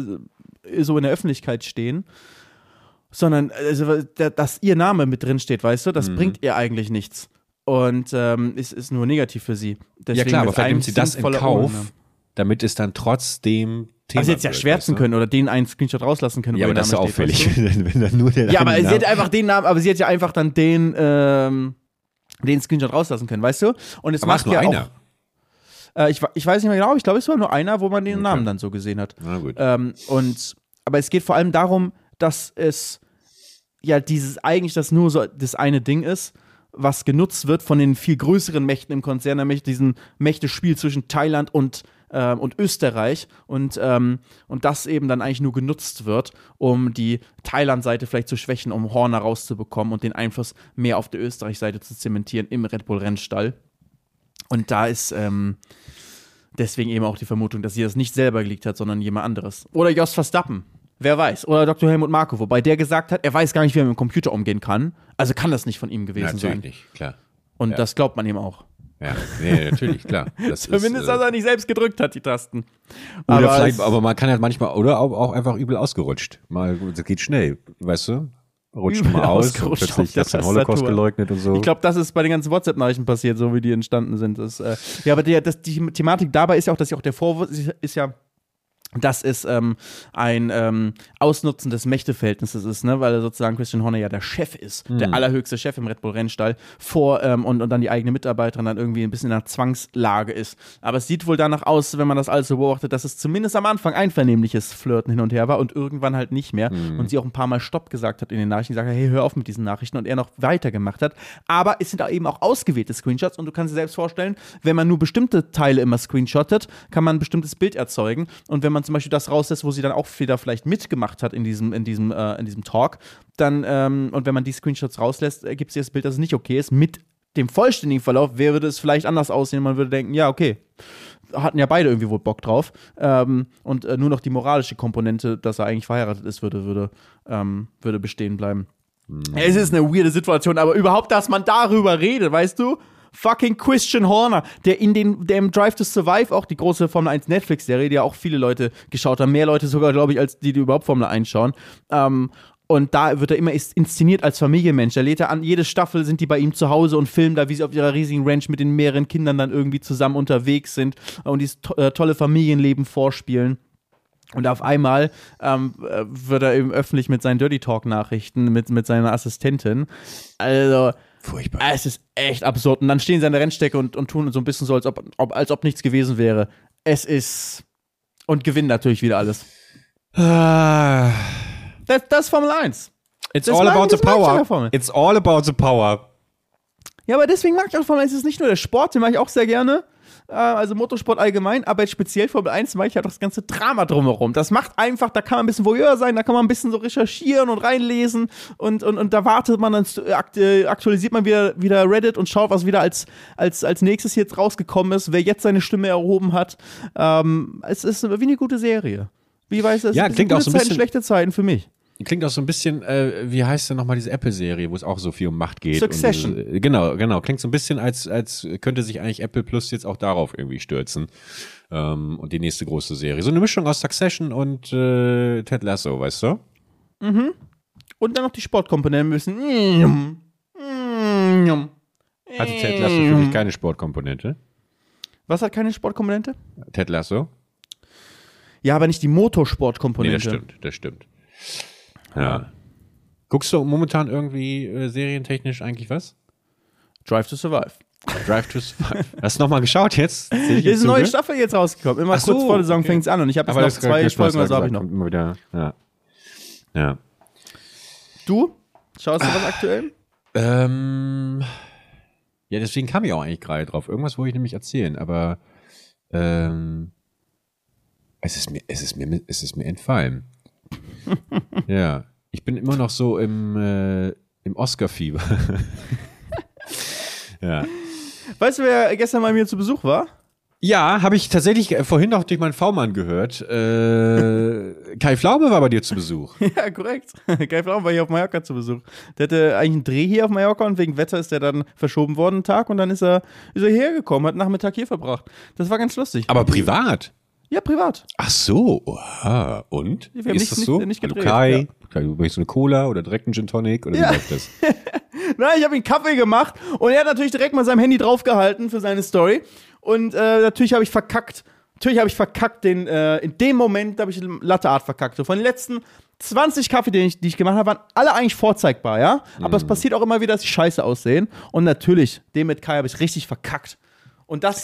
so in der Öffentlichkeit stehen, sondern also, dass ihr Name mit drin steht, weißt du, das bringt ihr eigentlich nichts. Und es ist nur negativ für sie. Deswegen ja klar, aber vielleicht nimmt sie das in Kauf, damit es dann trotzdem Thema aber sie hätte ja schwärzen können oder den einen Screenshot rauslassen können. Ja, aber das ist ja auffällig, wenn dann nur der ja, aber sie hätte einfach den Namen, aber sie hätte ja einfach dann den Screenshot rauslassen können, weißt du? Und es macht ja einer. Auch ich weiß nicht mehr genau, ich glaube, es war nur einer, wo man den Namen dann so gesehen hat. Na gut. Aber es geht vor allem darum, dass es ja eigentlich das nur so das eine Ding ist, was genutzt wird von den viel größeren Mächten im Konzern, nämlich diesen Mächtespiel zwischen Thailand und Österreich und das eben dann eigentlich nur genutzt wird, um die Thailand-Seite vielleicht zu schwächen, um Horner rauszubekommen und den Einfluss mehr auf der Österreich-Seite zu zementieren im Red Bull-Rennstall. Und da ist deswegen eben auch die Vermutung, dass sie das nicht selber geleakt hat, sondern jemand anderes. Oder Jos Verstappen. Wer weiß. Oder Dr. Helmut Marko, wobei der gesagt hat, er weiß gar nicht, wie er mit dem Computer umgehen kann. Also kann das nicht von ihm gewesen sein. Natürlich nicht, klar. Und das glaubt man ihm auch. Ja, nee, natürlich, klar. Das Zumindest, dass er nicht selbst gedrückt hat, die Tasten. Aber man kann halt manchmal, oder auch einfach übel ausgerutscht. Das geht schnell, weißt du? Rutscht mal aus und plötzlich hast du den Holocaust geleugnet und so. Ich glaube, das ist bei den ganzen WhatsApp-Nachrichten passiert, so wie die entstanden sind. Ja, aber die Thematik dabei ist ja auch, dass ja auch der Vorwurf ist ja, dass es ein Ausnutzen des Mächteverhältnisses ist, ne? Weil sozusagen Christian Horner ja der Chef ist, der allerhöchste Chef im Red Bull Rennstall und dann die eigene Mitarbeiterin dann irgendwie ein bisschen in einer Zwangslage ist. Aber es sieht wohl danach aus, wenn man das alles so beobachtet, dass es zumindest am Anfang einvernehmliches Flirten hin und her war und irgendwann halt nicht mehr und sie auch ein paar Mal Stopp gesagt hat in den Nachrichten, gesagt hat, hey, hör auf mit diesen Nachrichten und er noch weitergemacht hat. Aber es sind eben auch ausgewählte Screenshots und du kannst dir selbst vorstellen, wenn man nur bestimmte Teile immer screenshottet, kann man ein bestimmtes Bild erzeugen und wenn man zum Beispiel das rauslässt, wo sie dann auch wieder vielleicht mitgemacht hat in diesem Talk, dann und wenn man die Screenshots rauslässt, ergibt sich das Bild, dass es nicht okay ist. Mit dem vollständigen Verlauf würde es vielleicht anders aussehen. Man würde denken, ja, okay, hatten ja beide irgendwie wohl Bock drauf. Und nur noch die moralische Komponente, dass er eigentlich verheiratet ist, würde bestehen bleiben. Es ist eine weirde Situation, aber überhaupt, dass man darüber redet, weißt du? Fucking Christian Horner, der im Drive to Survive auch die große Formel 1 Netflix-Serie, die ja auch viele Leute geschaut haben, mehr Leute sogar, glaube ich, als die überhaupt Formel 1 schauen. Und da wird er immer inszeniert als Familienmensch. Da lädt er an, jede Staffel sind die bei ihm zu Hause und filmen da, wie sie auf ihrer riesigen Ranch mit den mehreren Kindern dann irgendwie zusammen unterwegs sind und dieses tolle Familienleben vorspielen. Und auf einmal wird er eben öffentlich mit seinen Dirty Talk-Nachrichten, mit seiner Assistentin. Also furchtbar. Es ist echt absurd. Und dann stehen sie an der Rennstrecke und tun so ein bisschen so, als ob nichts gewesen wäre. Es ist. Und gewinnen natürlich wieder alles. Das ist Formel 1. It's all about the power. It's all about the power. Ja, aber deswegen mag ich auch Formel 1. Es ist nicht nur der Sport, den mag ich auch sehr gerne. Also Motorsport allgemein, aber jetzt speziell Formel 1 mag ich halt das ganze Drama drumherum. Das macht einfach, da kann man ein bisschen Voyeur sein, da kann man ein bisschen so recherchieren und reinlesen und da wartet man, dann aktualisiert man wieder Reddit und schaut, was wieder als nächstes jetzt rausgekommen ist, wer jetzt seine Stimme erhoben hat. Es ist wie eine gute Serie. Wie weiß es? Ja, klingt auch so ein bisschen schlechte Zeiten für mich. Klingt auch so ein bisschen, wie heißt denn nochmal diese Apple-Serie, wo es auch so viel um Macht geht. Succession. Und, genau. Klingt so ein bisschen, als könnte sich eigentlich Apple Plus jetzt auch darauf irgendwie stürzen. Und die nächste große Serie. So eine Mischung aus Succession und Ted Lasso, weißt du? Mhm. Und dann noch die Sportkomponenten müssen. Hatte Ted Lasso für mich keine Sportkomponente? Was hat keine Sportkomponente? Ted Lasso? Ja, aber nicht die Motorsportkomponente. Nee, das stimmt. Ja. Guckst du momentan irgendwie serientechnisch eigentlich was? Drive to Survive. Hast du nochmal geschaut jetzt? Hier ist eine neue Staffel jetzt rausgekommen. Immer kurz vor der Saison fängt es an und ich habe jetzt noch 2 Folgen oder so habe ich noch. Immer wieder, ja. Du? Schaust du was aktuell? Ja, deswegen kam ich auch eigentlich gerade drauf. Irgendwas wollte ich nämlich erzählen, aber es ist mir entfallen. Ja. Ich bin immer noch so im Oscar-Fieber. Ja. Weißt du, wer gestern bei mir zu Besuch war? Ja, habe ich tatsächlich vorhin noch durch meinen V-Mann gehört. Kai Pflaume war bei dir zu Besuch. Ja, korrekt. Kai Pflaume war hier auf Mallorca zu Besuch. Der hatte eigentlich einen Dreh hier auf Mallorca und wegen Wetter ist der dann verschoben worden einen Tag und dann ist er hierher gekommen, hat Nachmittag hier verbracht. Das war ganz lustig. Aber privat? Ja, privat. Ach so, oha. Und? Wir haben ist das so? nicht gedreht. Kai, möchtest du eine Cola oder direkt einen Gin Tonic oder wie läuft das? Nein, ich habe ihm Kaffee gemacht und er hat natürlich direkt mal seinem Handy draufgehalten für seine Story. Und natürlich habe ich verkackt. In dem Moment habe ich Latte Art verkackt. So, von den letzten 20 Kaffee, die ich gemacht habe, waren alle eigentlich vorzeigbar, ja? Aber es passiert auch immer wieder, dass die scheiße aussehen. Und natürlich, den mit Kai habe ich richtig verkackt. Und das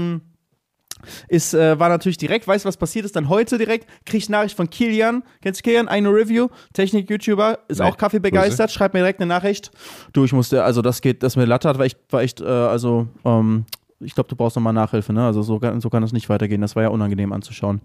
war natürlich direkt, weißt du, was passiert ist? Dann heute direkt kriege ich Nachricht von Kilian. Kennst du Kilian? Eine Review, Technik-YouTuber, ist auch Kaffee begeistert, schreibt mir direkt eine Nachricht. Du, ich musste, also das mit Latte Art war echt, ich glaube, du brauchst nochmal Nachhilfe, ne? Also so kann es nicht weitergehen. Das war ja unangenehm anzuschauen.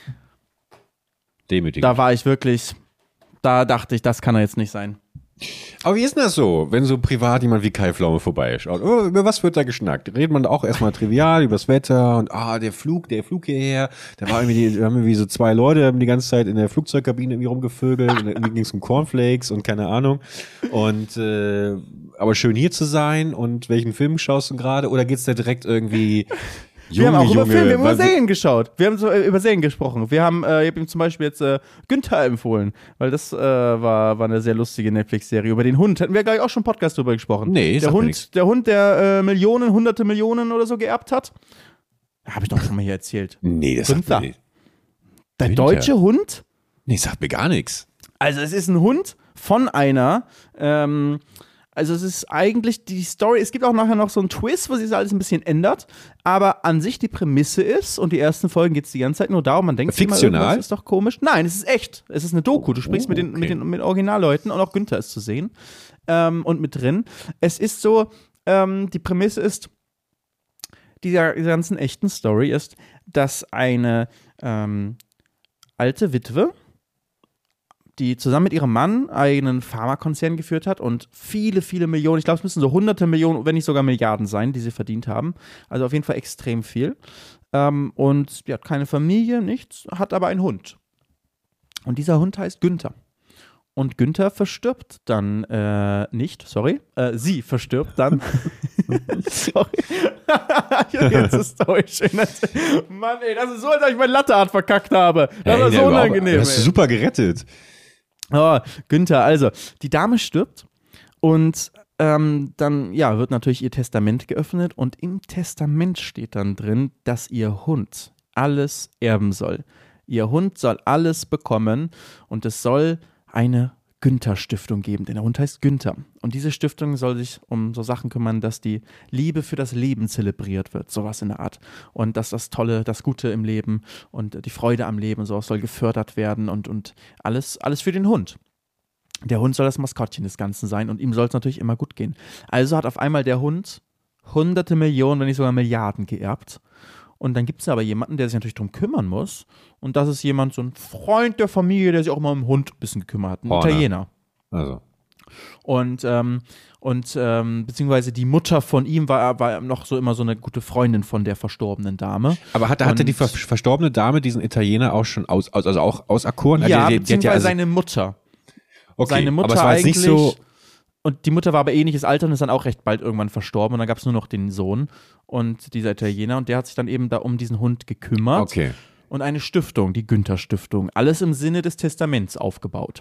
Demütigend. Da war ich wirklich, da dachte ich, das kann er jetzt nicht sein. Aber wie ist denn das so, wenn so privat jemand wie Kai Pflaume vorbeischaut? Oh, über was wird da geschnackt? Redet man da auch erstmal trivial über das Wetter und der Flug hierher. Da haben irgendwie so 2 Leute, haben die ganze Zeit in der Flugzeugkabine irgendwie rumgevögelt und irgendwie ging es um Cornflakes und keine Ahnung. Und aber schön hier zu sein und welchen Film schaust du gerade? Oder geht's da direkt irgendwie... Wir haben auch über Serien geschaut. Wir haben so über Serien gesprochen. Ich habe ihm zum Beispiel jetzt Günther empfohlen, weil das war eine sehr lustige Netflix-Serie. Über den Hund hätten wir gleich auch schon einen Podcast drüber gesprochen. Nee, der Hund, der Millionen, hunderte Millionen oder so geerbt hat. Habe ich doch schon mal hier erzählt. Nee, das sagt mir nicht. Der deutsche Hund? Nee, sagt mir gar nichts. Also es ist ein Hund von einer also es ist eigentlich die Story, es gibt auch nachher noch so einen Twist, wo sich das alles ein bisschen ändert, aber an sich die Prämisse ist, und die ersten Folgen geht es die ganze Zeit nur darum, man denkt fiktional? Immer, das ist doch komisch. Nein, es ist echt. Es ist eine Doku. Du sprichst mit Originalleuten und auch Günther ist zu sehen und mit drin. Es ist so, die Prämisse ist, dieser ganzen echten Story ist, dass eine alte Witwe, die zusammen mit ihrem Mann einen Pharmakonzern geführt hat und viele, viele Millionen, ich glaube, es müssen so hunderte Millionen, wenn nicht sogar Milliarden sein, die sie verdient haben. Also auf jeden Fall extrem viel. Und sie hat keine Familie, nichts, hat aber einen Hund. Und dieser Hund heißt Günther. Und Günther verstirbt dann sie verstirbt dann. Sorry. Jetzt ist Story schön. Mann, ey, das ist so, als ob ich meine Latte Art verkackt habe. Das war so unangenehm. Das hast du super gerettet. Oh, Günther, also, die Dame stirbt und dann, wird natürlich ihr Testament geöffnet und im Testament steht dann drin, dass ihr Hund alles erben soll. Ihr Hund soll alles bekommen und es soll eine Günther-Stiftung geben, denn der Hund heißt Günther. Und diese Stiftung soll sich um so Sachen kümmern, dass die Liebe für das Leben zelebriert wird, sowas in der Art. Und dass das Tolle, das Gute im Leben und die Freude am Leben, sowas soll gefördert werden und alles für den Hund. Der Hund soll das Maskottchen des Ganzen sein und ihm soll es natürlich immer gut gehen. Also hat auf einmal der Hund hunderte Millionen, wenn nicht sogar Milliarden geerbt. Und dann gibt es aber jemanden, der sich natürlich darum kümmern muss. Und das ist jemand, so ein Freund der Familie, der sich auch mal um den Hund ein bisschen gekümmert hat. Ein Italiener. Also. Und beziehungsweise die Mutter von ihm war noch so immer so eine gute Freundin von der verstorbenen Dame. Aber hatte die verstorbene Dame diesen Italiener auch schon auserkoren? Ja, beziehungsweise seine Mutter. Okay, seine Mutter aber es war jetzt nicht so. Und die Mutter war aber ähnliches Alter und ist dann auch recht bald irgendwann verstorben. Und dann gab es nur noch den Sohn und dieser Italiener. Und der hat sich dann eben da um diesen Hund gekümmert. Okay. Und eine Stiftung, die Günther-Stiftung, alles im Sinne des Testaments aufgebaut.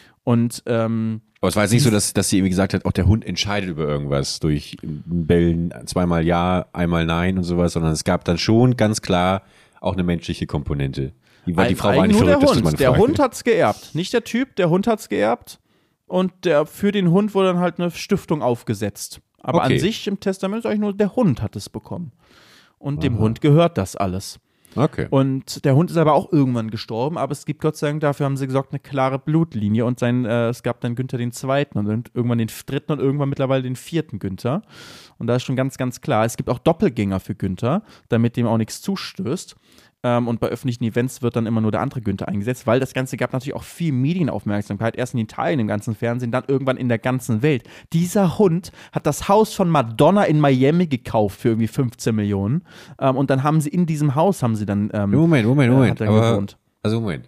Und aber es war jetzt nicht so, dass sie irgendwie gesagt hat, auch der Hund entscheidet über irgendwas durch Bellen, 2-mal Ja, 1-mal Nein und sowas, sondern es gab dann schon ganz klar auch eine menschliche Komponente. Die Frau war nicht verrückt, das ist meine Frage. Der Hund hat's geerbt, nicht der Typ, der Hund hat's geerbt. Und für den Hund wurde dann halt eine Stiftung aufgesetzt. Aber an sich im Testament ist eigentlich nur, der Hund hat es bekommen. Und dem Hund gehört das alles. Okay. Und der Hund ist aber auch irgendwann gestorben, aber es gibt Gott sei Dank, dafür haben sie gesagt, eine klare Blutlinie. Und es gab dann Günther den Zweiten und irgendwann den Dritten und irgendwann mittlerweile den Vierten Günther. Und da ist schon ganz, ganz klar, es gibt auch Doppelgänger für Günther, damit dem auch nichts zustößt. Und bei öffentlichen Events wird dann immer nur der andere Günther eingesetzt, weil das Ganze gab natürlich auch viel Medienaufmerksamkeit, erst in Italien im ganzen Fernsehen, dann irgendwann in der ganzen Welt. Dieser Hund hat das Haus von Madonna in Miami gekauft für irgendwie 15 Millionen und dann haben sie in diesem Haus, Moment. hat er gewohnt. Moment.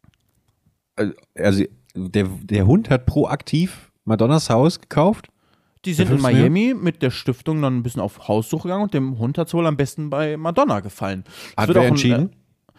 Also der Hund hat proaktiv Madonnas Haus gekauft? Die sind in Miami mit der Stiftung dann ein bisschen auf Haussuche gegangen und dem Hund hat es wohl am besten bei Madonna gefallen. Hat wer entschieden?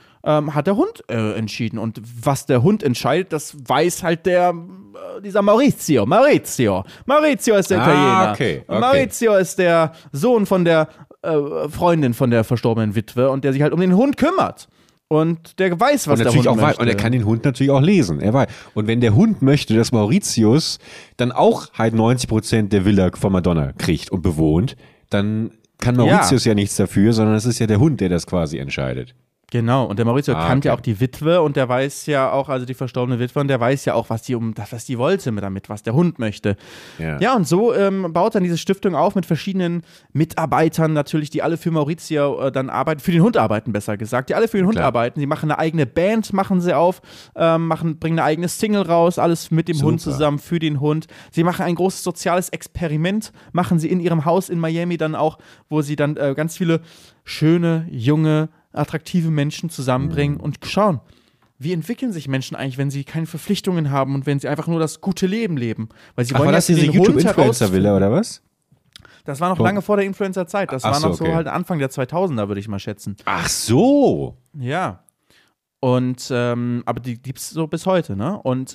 Hat der Hund entschieden. Und was der Hund entscheidet, das weiß halt dieser Maurizio. Maurizio ist der Italiener. Okay. Maurizio ist der Sohn von der Freundin von der verstorbenen Witwe und der sich halt um den Hund kümmert. Und der weiß, was der Hund möchte. Und er kann den Hund natürlich auch lesen. Er weiß. Und wenn der Hund möchte, dass Mauritius dann auch halt 90% der Villa von Madonna kriegt und bewohnt, dann kann Mauritius ja nichts dafür, sondern es ist ja der Hund, der das quasi entscheidet. Genau, und der Maurizio kannte ja auch die Witwe und der weiß ja auch, also die verstorbene Witwe, und der weiß ja auch, was die wollte damit, was der Hund möchte. Ja, und so baut dann diese Stiftung auf mit verschiedenen Mitarbeitern natürlich, die alle für Maurizio dann arbeiten, für den Hund arbeiten, besser gesagt, die alle für den Hund arbeiten. Die machen eine eigene Band, machen sie auf, bringen eine eigene Single raus, alles mit dem Hund zusammen, für den Hund. Sie machen ein großes soziales Experiment, machen sie in ihrem Haus in Miami dann auch, wo sie dann ganz viele schöne, junge, attraktive Menschen zusammenbringen und schauen, wie entwickeln sich Menschen eigentlich, wenn sie keine Verpflichtungen haben und wenn sie einfach nur das gute Leben leben. Weil sie wollen war das diese YouTube-Influencer-Villa oder was? Das war noch lange vor der Influencer-Zeit. Das war noch so halt Anfang der 2000er, würde ich mal schätzen. Ach so. Ja. Und, aber die gibt's so bis heute, ne? Und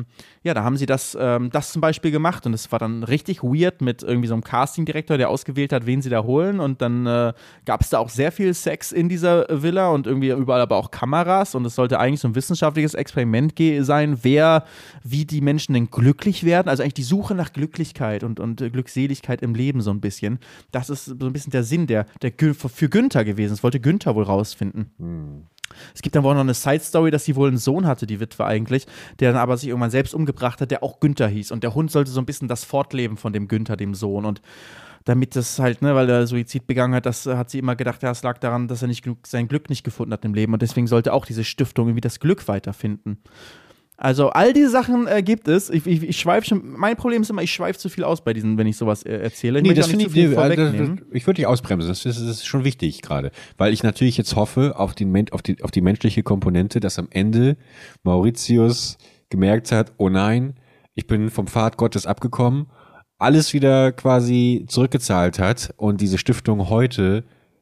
da haben sie das zum Beispiel gemacht und es war dann richtig weird mit irgendwie so einem Casting-Direktor, der ausgewählt hat, wen sie da holen und dann gab es da auch sehr viel Sex in dieser Villa und irgendwie überall aber auch Kameras und es sollte eigentlich so ein wissenschaftliches Experiment sein, wie die Menschen denn glücklich werden, also eigentlich die Suche nach Glücklichkeit und Glückseligkeit im Leben so ein bisschen. Das ist so ein bisschen der Sinn für Günther gewesen. Das wollte Günther wohl rausfinden. Es gibt dann wohl noch eine Side-Story, dass sie wohl einen Sohn hatte, die Witwe eigentlich, der dann aber sich irgendwann selbst umgebracht hat, der auch Günther hieß. Und der Hund sollte so ein bisschen das fortleben von dem Günther, dem Sohn. Und damit das halt, ne, weil er Suizid begangen hat, das hat sie immer gedacht, ja, es lag daran, dass er sein Glück nicht gefunden hat im Leben. Und deswegen sollte auch diese Stiftung irgendwie das Glück weiterfinden. Also all diese Sachen gibt es. Ich schweife schon. Mein Problem ist immer, ich schweife zu viel aus bei diesen, wenn ich sowas erzähle. Nee, das finde ich. Ich würde dich ausbremsen. Das ist schon wichtig gerade, weil ich natürlich jetzt hoffe auf die menschliche Komponente, dass am Ende Mauritius gemerkt hat: Oh nein, ich bin vom Pfad Gottes abgekommen, alles wieder quasi zurückgezahlt hat und diese Stiftung heute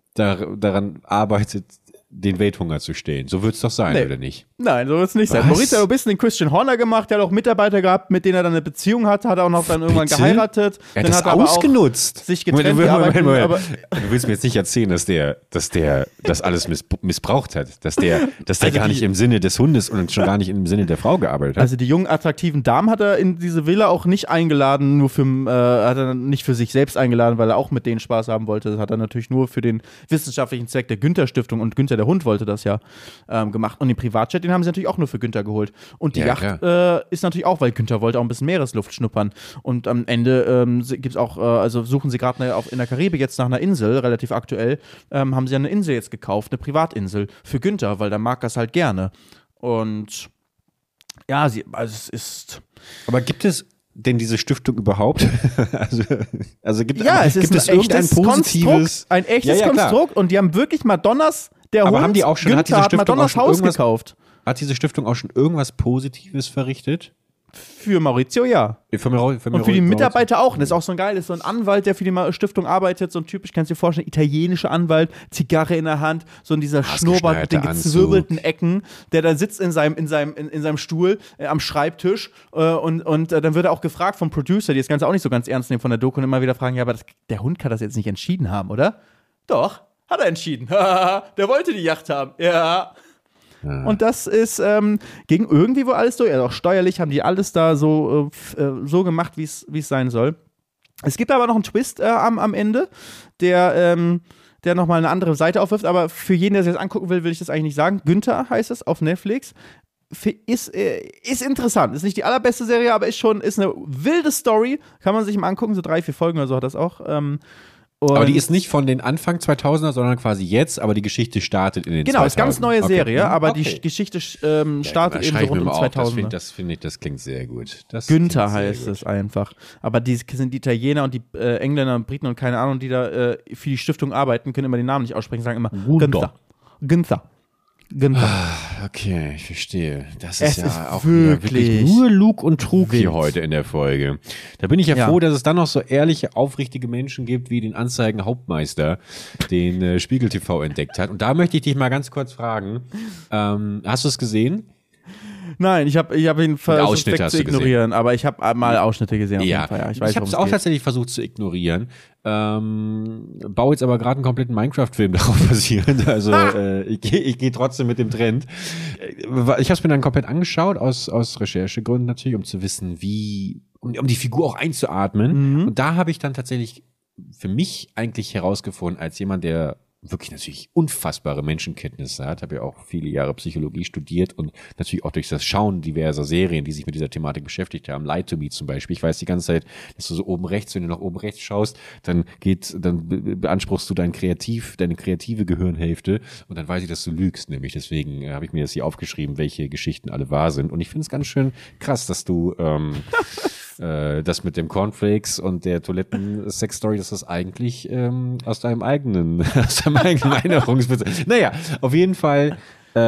daran arbeitet, den Welthunger zu stillen. So wird es doch sein, oder nicht? Nein, so wird es nicht sein. Maurizio hat ein bisschen den Christian Horner gemacht, der hat auch Mitarbeiter gehabt, mit denen er dann eine Beziehung hatte, hat er auch noch dann irgendwann geheiratet. Er hat das ausgenutzt. Sich getrennt. Moment. Du willst mir jetzt nicht erzählen, dass der das alles missbraucht hat, dass der gar nicht im Sinne des Hundes und schon gar nicht im Sinne der Frau gearbeitet hat. Also die jungen, attraktiven Damen hat er in diese Villa auch nicht eingeladen, hat er nicht für sich selbst eingeladen, weil er auch mit denen Spaß haben wollte. Das hat er natürlich nur für den wissenschaftlichen Zweck der Günther-Stiftung und Günther der Hund wollte das ja gemacht. Und den Privatjet, den haben sie natürlich auch nur für Günther geholt. Und die Yacht ist natürlich auch, weil Günther wollte auch ein bisschen Meeresluft schnuppern. Und am Ende gibt's auch, suchen sie gerade in der Karibik jetzt nach einer Insel, relativ aktuell, haben sie eine Insel jetzt gekauft, eine Privatinsel für Günther, weil der mag das halt gerne. Und ja, es ist. Aber gibt es denn diese Stiftung überhaupt? gibt es irgendein positives ein echtes Konstrukt und die haben wirklich Madonnas Aber haben die auch schon, Günther hat Madonnas Haus gekauft. Hat diese Stiftung auch schon irgendwas Positives verrichtet? Für Maurizio, ja. Und für die Mitarbeiter auch. Und das ist auch so ein Anwalt, der für die Stiftung arbeitet, so ein typisch, kannst du dir vorstellen, italienischer Anwalt, Zigarre in der Hand, so in dieser Schnurrbart mit den gezwirbelten Ecken, der da sitzt in seinem Stuhl am Schreibtisch und dann wird er auch gefragt vom Producer, die das Ganze auch nicht so ganz ernst nehmen von der Doku und immer wieder fragen, ja, aber der Hund kann das jetzt nicht entschieden haben, oder? Doch, hat er entschieden. Der wollte die Yacht haben. Ja. Und das ist gegen irgendwie wohl alles durch. Also auch steuerlich haben die alles da so gemacht, wie es sein soll. Es gibt aber noch einen Twist am Ende, der nochmal eine andere Seite aufwirft. Aber für jeden, der sich das angucken will, will ich das eigentlich nicht sagen. Günther heißt es auf Netflix. Ist interessant. Ist nicht die allerbeste Serie, aber ist eine wilde Story. Kann man sich mal angucken. So 3-4 Folgen oder so hat das auch. Aber die ist nicht von den Anfang 2000er, sondern quasi jetzt, aber die Geschichte startet in den 2000er. Genau, ist ganz neue Serie, aber die Geschichte startet eben so rund um 2000. Das finde ich, das klingt sehr gut. Günther heißt es einfach. Aber die sind die Italiener und die Engländer und Briten und keine Ahnung, die da für die Stiftung arbeiten, können immer den Namen nicht aussprechen, sagen immer Günther. Okay, ich verstehe. Das ist ja auch wirklich nur Lug und Trug hier heute in der Folge. Da bin ich ja froh, dass es dann noch so ehrliche, aufrichtige Menschen gibt, wie den Anzeigen-Hauptmeister, den Spiegel TV entdeckt hat. Und da möchte ich dich mal ganz kurz fragen, hast du es gesehen? Nein, ich hab ihn versucht zu ignorieren, aber ich habe mal Ausschnitte gesehen. Auf jeden Fall, ja. Ich habe es auch tatsächlich versucht zu ignorieren. Baue jetzt aber gerade einen kompletten Minecraft-Film darauf basierend. Also ich geh trotzdem mit dem Trend. Ich habe es mir dann komplett angeschaut, aus Recherchegründen natürlich, um zu wissen, um die Figur auch einzuatmen. Und da habe ich dann tatsächlich für mich eigentlich herausgefunden, als jemand, der wirklich natürlich unfassbare Menschenkenntnisse hat, habe ja auch viele Jahre Psychologie studiert und natürlich auch durch das Schauen diverser Serien, die sich mit dieser Thematik beschäftigt haben, Lie to Me zum Beispiel. Ich weiß die ganze Zeit, dass du so oben rechts, wenn du nach oben rechts schaust, dann beanspruchst du deine kreative Gehirnhälfte und dann weiß ich, dass du lügst, nämlich. Deswegen habe ich mir das hier aufgeschrieben, welche Geschichten alle wahr sind. Und ich finde es ganz schön krass, dass du das mit dem Cornflakes und der Toiletten-Sex-Story, dass das eigentlich aus deinem eigenen Erinnerungsbesitz. Naja, auf jeden Fall,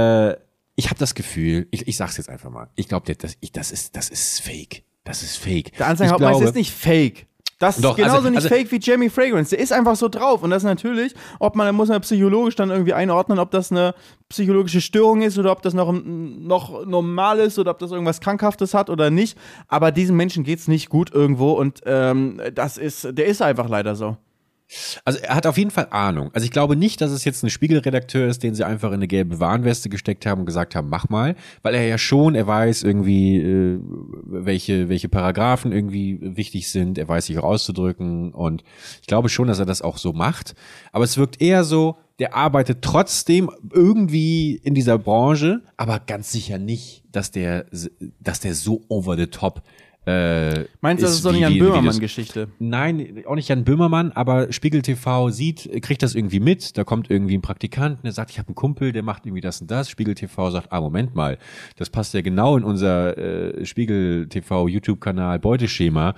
ich habe das Gefühl, ich sag's jetzt einfach mal, ich glaube, das ist fake. Das ist fake. Der Anzeigenhauptmeister ist nicht fake. Das ist genauso nicht fake wie Jamie Fragrance. Der ist einfach so drauf. Und das natürlich, da muss man psychologisch dann irgendwie einordnen, ob das eine psychologische Störung ist oder ob das noch normal ist oder ob das irgendwas Krankhaftes hat oder nicht. Aber diesem Menschen geht's nicht gut irgendwo und der ist einfach leider so. Also er hat auf jeden Fall Ahnung. Also ich glaube nicht, dass es jetzt ein Spiegelredakteur ist, den sie einfach in eine gelbe Warnweste gesteckt haben und gesagt haben, mach mal. Weil er weiß irgendwie, welche Paragraphen irgendwie wichtig sind. Er weiß sich auch auszudrücken. Und ich glaube schon, dass er das auch so macht. Aber es wirkt eher so, der arbeitet trotzdem irgendwie in dieser Branche, aber ganz sicher nicht, dass der so over the top meinst du, das ist so eine Jan Böhmermann-Geschichte? Nein, auch nicht Jan Böhmermann, aber Spiegel TV kriegt das irgendwie mit, da kommt irgendwie ein Praktikant, der sagt, ich habe einen Kumpel, der macht irgendwie das und das. Spiegel TV sagt, Moment mal, das passt ja genau in unser Spiegel TV YouTube-Kanal Beuteschema.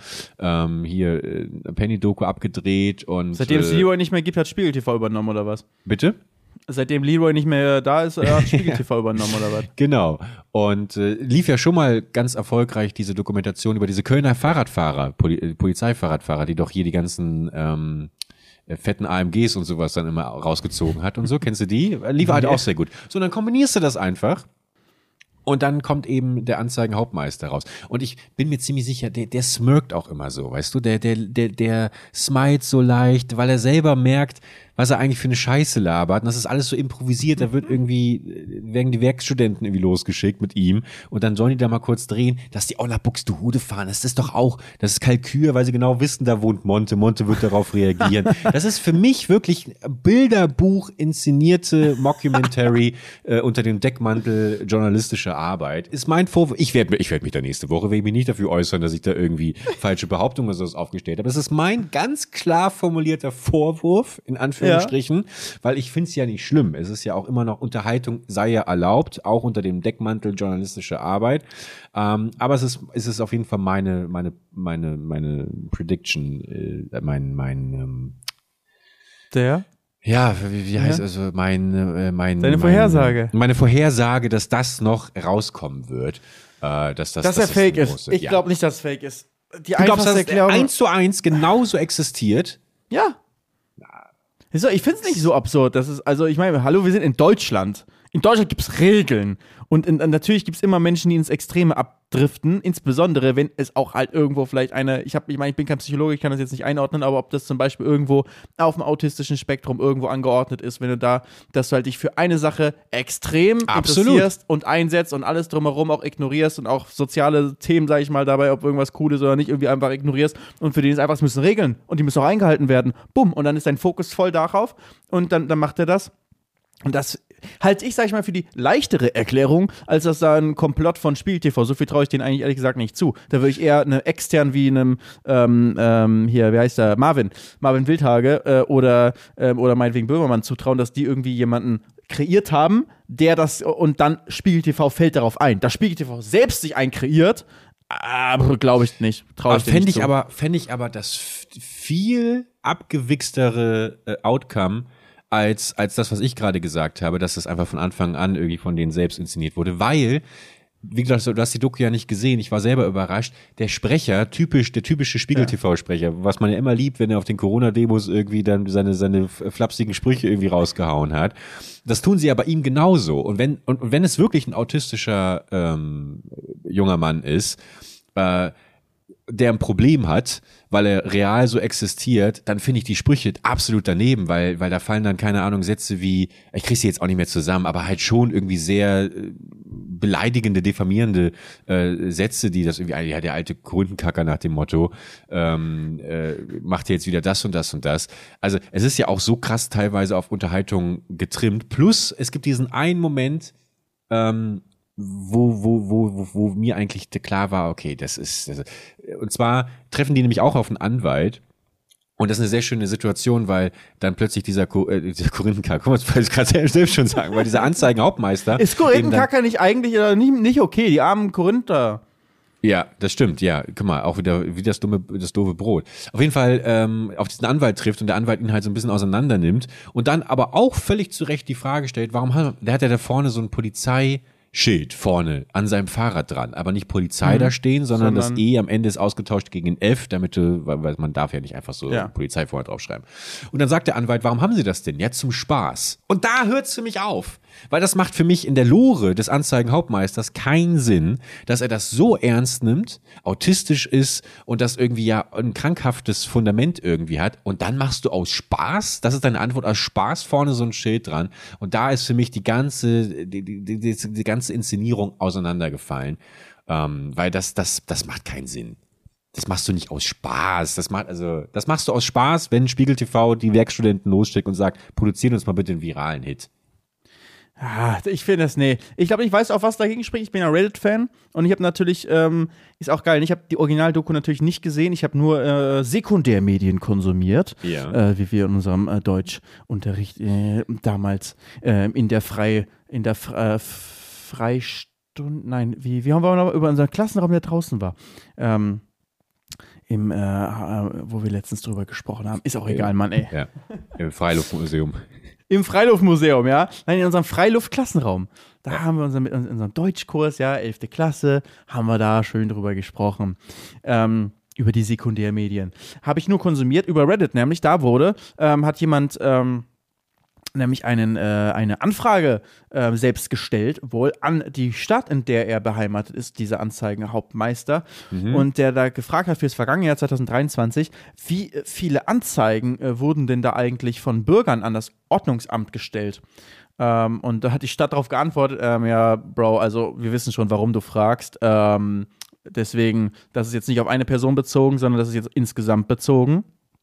Hier Penny-Doku abgedreht und seitdem es Leroy nicht mehr gibt, hat Spiegel TV übernommen, oder was? Bitte? Seitdem Leroy nicht mehr da ist, hat Spiegel TV übernommen, oder was? Genau. Und lief ja schon mal ganz erfolgreich diese Dokumentation über diese Kölner Fahrradfahrer, Polizeifahrradfahrer, die doch hier die ganzen fetten AMGs und sowas dann immer rausgezogen hat und so. Kennst du die? Lief halt auch sehr gut. So, und dann kombinierst du das einfach. Und dann kommt eben der Anzeigenhauptmeister raus. Und ich bin mir ziemlich sicher, der smirkt auch immer so, weißt du? Der smilet so leicht, weil er selber merkt, was er eigentlich für eine Scheiße labert. Und das ist alles so improvisiert. Da werden die Werkstudenten irgendwie losgeschickt mit ihm. Und dann sollen die da mal kurz drehen, dass die auch nach Buxtehude fahren. Das ist doch auch, das ist Kalkül, weil sie genau wissen, da wohnt Monte. Monte wird darauf reagieren. Das ist für mich wirklich Bilderbuch inszenierte Mockumentary unter dem Deckmantel journalistischer Arbeit. Ist mein Vorwurf. Ich werde mich da nächste Woche, mich nicht dafür äußern, dass ich da irgendwie falsche Behauptungen oder sowas aufgestellt habe. Das ist mein ganz klar formulierter Vorwurf, in Anführungsstrichen, weil ich finde es ja nicht schlimm. Es ist ja auch immer noch, Unterhaltung sei ja erlaubt, auch unter dem Deckmantel journalistische Arbeit. Aber es ist auf jeden Fall meine Prediction, Der? Ja, wie heißt also deine Vorhersage. Meine Vorhersage, dass das noch rauskommen wird, dass er fake ist. Ich glaube nicht, dass es fake ist. Du glaubst, dass es 1:1 genauso existiert? Ja. Ich finde es nicht so absurd. Ich meine, hallo, wir sind in Deutschland. In Deutschland gibt es Regeln. Und natürlich gibt es immer Menschen, die ins Extreme abdriften, insbesondere wenn es auch halt irgendwo vielleicht ich bin kein Psychologe, ich kann das jetzt nicht einordnen, aber ob das zum Beispiel irgendwo auf dem autistischen Spektrum irgendwo angeordnet ist, wenn du dass du halt dich für eine Sache extrem interessierst und einsetzt und alles drumherum auch ignorierst und auch soziale Themen, sag ich mal, dabei, ob irgendwas cool ist oder nicht, irgendwie einfach ignorierst und für den ist einfach, es müssen Regeln und die müssen auch eingehalten werden. Bumm, und dann ist dein Fokus voll darauf und dann macht er das. Und das halte ich, sag ich mal, für die leichtere Erklärung, als dass da ein Komplott von Spiegel TV. So viel traue ich denen eigentlich ehrlich gesagt nicht zu. Da würde ich eher eine extern wie einem, hier, wie heißt der, Marvin Wildhage oder meinetwegen Böhmermann zutrauen, dass die irgendwie jemanden kreiert haben, der das, und dann Spiegel TV fällt darauf ein. Dass Spiegel TV selbst sich einkreiert, aber glaube ich nicht. Fände ich aber das viel abgewichstere Outcome als das, was ich gerade gesagt habe, dass das einfach von Anfang an irgendwie von denen selbst inszeniert wurde, weil, wie gesagt, du hast die Doku ja nicht gesehen, ich war selber überrascht, der Sprecher, der typische Spiegel-TV-Sprecher, was man ja immer liebt, wenn er auf den Corona-Demos irgendwie dann seine flapsigen Sprüche irgendwie rausgehauen hat, das tun sie aber ihm genauso. Und wenn es wirklich ein autistischer junger Mann ist, der ein Problem hat, weil er real so existiert, dann finde ich die Sprüche absolut daneben, weil da fallen dann, keine Ahnung, Sätze wie, ich kriege sie jetzt auch nicht mehr zusammen, aber halt schon irgendwie sehr beleidigende, diffamierende Sätze, die das irgendwie, ja, der alte Korinthenkacker nach dem Motto, macht jetzt wieder das und das und das. Also es ist ja auch so krass teilweise auf Unterhaltung getrimmt. Plus, es gibt diesen einen Moment, wo mir eigentlich klar war, okay, und zwar treffen die nämlich auch auf einen Anwalt. Und das ist eine sehr schöne Situation, weil dann plötzlich dieser Korinthenkacker, guck mal, das wollte ich gerade selbst schon sagen, weil dieser Anzeigenhauptmeister. Ist Korinthenkacker nicht eigentlich nicht okay, die armen Korinther? Ja, das stimmt, ja. Guck mal, auch wieder wie das doofe Brot. Auf jeden Fall auf diesen Anwalt trifft und der Anwalt ihn halt so ein bisschen auseinander nimmt und dann aber auch völlig zu Recht die Frage stellt, der hat ja da vorne so ein Polizeischild vorne an seinem Fahrrad dran, aber nicht Polizei da stehen, sondern das E am Ende ist ausgetauscht gegen ein F, weil man darf ja nicht einfach so Polizei vorne draufschreiben. Und dann sagt der Anwalt, warum haben Sie das denn? Ja, zum Spaß. Und da hört's für mich auf, weil das macht für mich in der Lore des Anzeigenhauptmeisters keinen Sinn, dass er das so ernst nimmt, autistisch ist und das irgendwie ja ein krankhaftes Fundament irgendwie hat und dann machst du aus Spaß, das ist deine Antwort, aus Spaß vorne so ein Schild dran und da ist für mich die ganze Inszenierung auseinandergefallen, weil das macht keinen Sinn. Das machst du nicht aus Spaß. Das machst du aus Spaß, wenn Spiegel TV die Werkstudenten losschickt und sagt, produzieren uns mal bitte einen viralen Hit. Ich finde das, nee. Ich glaube, ich weiß auch, was dagegen spricht. Ich bin ja Reddit-Fan und ich habe natürlich, ist auch geil, ich habe die Originaldoku natürlich nicht gesehen, ich habe nur Sekundärmedien konsumiert, wie wir in unserem Deutschunterricht damals in der Freistunde, nein, wie haben wir noch über unseren Klassenraum, der draußen war, wo wir letztens drüber gesprochen haben. Ist auch egal, Mann, ey. Ja, im Freiluftmuseum. Im Freiluftmuseum, ja. Nein, in unserem Freiluftklassenraum. Da haben wir in unserem Deutschkurs, ja, 11. Klasse, haben wir da schön drüber gesprochen. Über die Sekundärmedien. Habe ich nur konsumiert über Reddit, nämlich da hat jemand nämlich eine Anfrage selbst gestellt, wohl an die Stadt, in der er beheimatet ist, dieser Anzeigenhauptmeister, und der da gefragt hat für das vergangene Jahr 2023, wie viele Anzeigen wurden denn da eigentlich von Bürgern an das Ordnungsamt gestellt? Und da hat die Stadt darauf geantwortet, ja, Bro, also wir wissen schon, warum du fragst, deswegen, das ist jetzt nicht auf eine Person bezogen, sondern das ist jetzt insgesamt bezogen.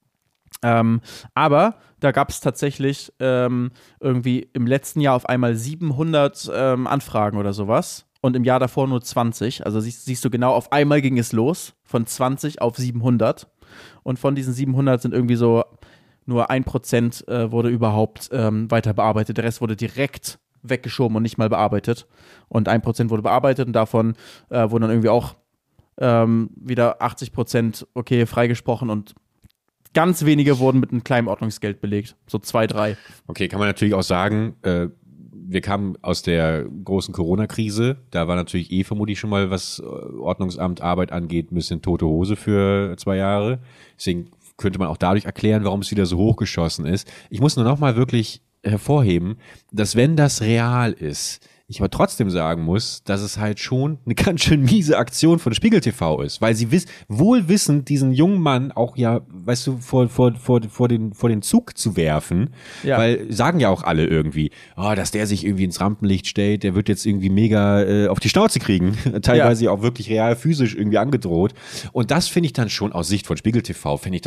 Aber da gab es tatsächlich irgendwie im letzten Jahr auf einmal 700 Anfragen oder sowas und im Jahr davor nur 20. Also siehst du genau, auf einmal ging es los, von 20 auf 700. Und von diesen 700 sind irgendwie so nur 1% wurde überhaupt weiter bearbeitet. Der Rest wurde direkt weggeschoben und nicht mal bearbeitet. Und 1% wurde bearbeitet und davon wurden dann irgendwie auch wieder 80% okay freigesprochen und ganz wenige wurden mit einem kleinen Ordnungsgeld belegt. So 2, 3. Okay, kann man natürlich auch sagen, wir kamen aus der großen Corona-Krise. Da war natürlich vermutlich schon mal, was Ordnungsamt Arbeit angeht, ein bisschen tote Hose für 2 Jahre. Deswegen könnte man auch dadurch erklären, warum es wieder so hochgeschossen ist. Ich muss nur noch mal wirklich hervorheben, dass wenn das real ist, ich aber trotzdem sagen muss, dass es halt schon eine ganz schön miese Aktion von Spiegel TV ist, weil sie wohl wissend diesen jungen Mann auch ja, weißt du, vor den Zug zu werfen, weil sagen ja auch alle irgendwie, dass der sich irgendwie ins Rampenlicht stellt, der wird jetzt irgendwie mega auf die Schnauze kriegen, teilweise auch wirklich real physisch irgendwie angedroht, und das finde ich dann schon aus Sicht von Spiegel TV, finde ich das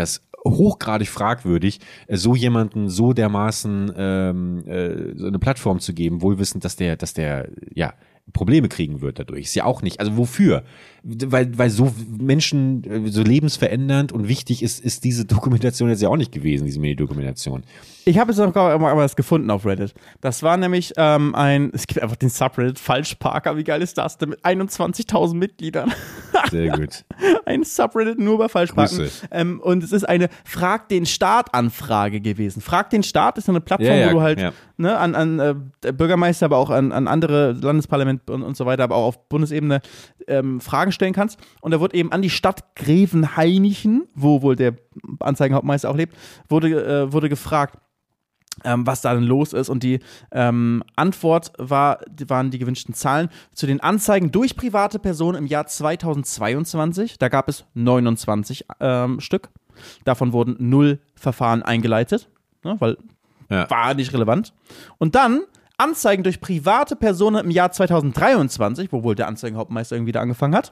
hochgradig fragwürdig, so jemanden so dermaßen so eine Plattform zu geben, wohl wissend, dass der ja Probleme kriegen wird dadurch. Ist ja auch nicht. Also wofür? Weil so Menschen so lebensverändernd und wichtig ist diese Dokumentation jetzt ja auch nicht gewesen, diese Mini-Dokumentation. Ich habe jetzt noch mal was gefunden auf Reddit. Das war nämlich es gibt einfach den Subreddit Falschparker, wie geil ist das denn? Mit 21.000 Mitgliedern. Sehr gut. Ein Subreddit nur bei Falschparken. Und es ist eine Frag den Staat-Anfrage gewesen. Frag den Staat ist eine Plattform, wo du halt ne, an Bürgermeister, aber auch an andere Landesparlamente und so weiter, aber auch auf Bundesebene Fragen stellen kannst. Und da wurde eben an die Stadt Grevenhainichen, wo wohl der Anzeigenhauptmeister auch lebt, wurde gefragt, was da denn los ist. Und die Antwort waren die gewünschten Zahlen zu den Anzeigen durch private Personen im Jahr 2022. Da gab es 29 Stück. Davon wurden 0 Verfahren eingeleitet, ne, weil war nicht relevant. Und dann Anzeigen durch private Personen im Jahr 2023, wo wohl der Anzeigenhauptmeister irgendwie da angefangen hat.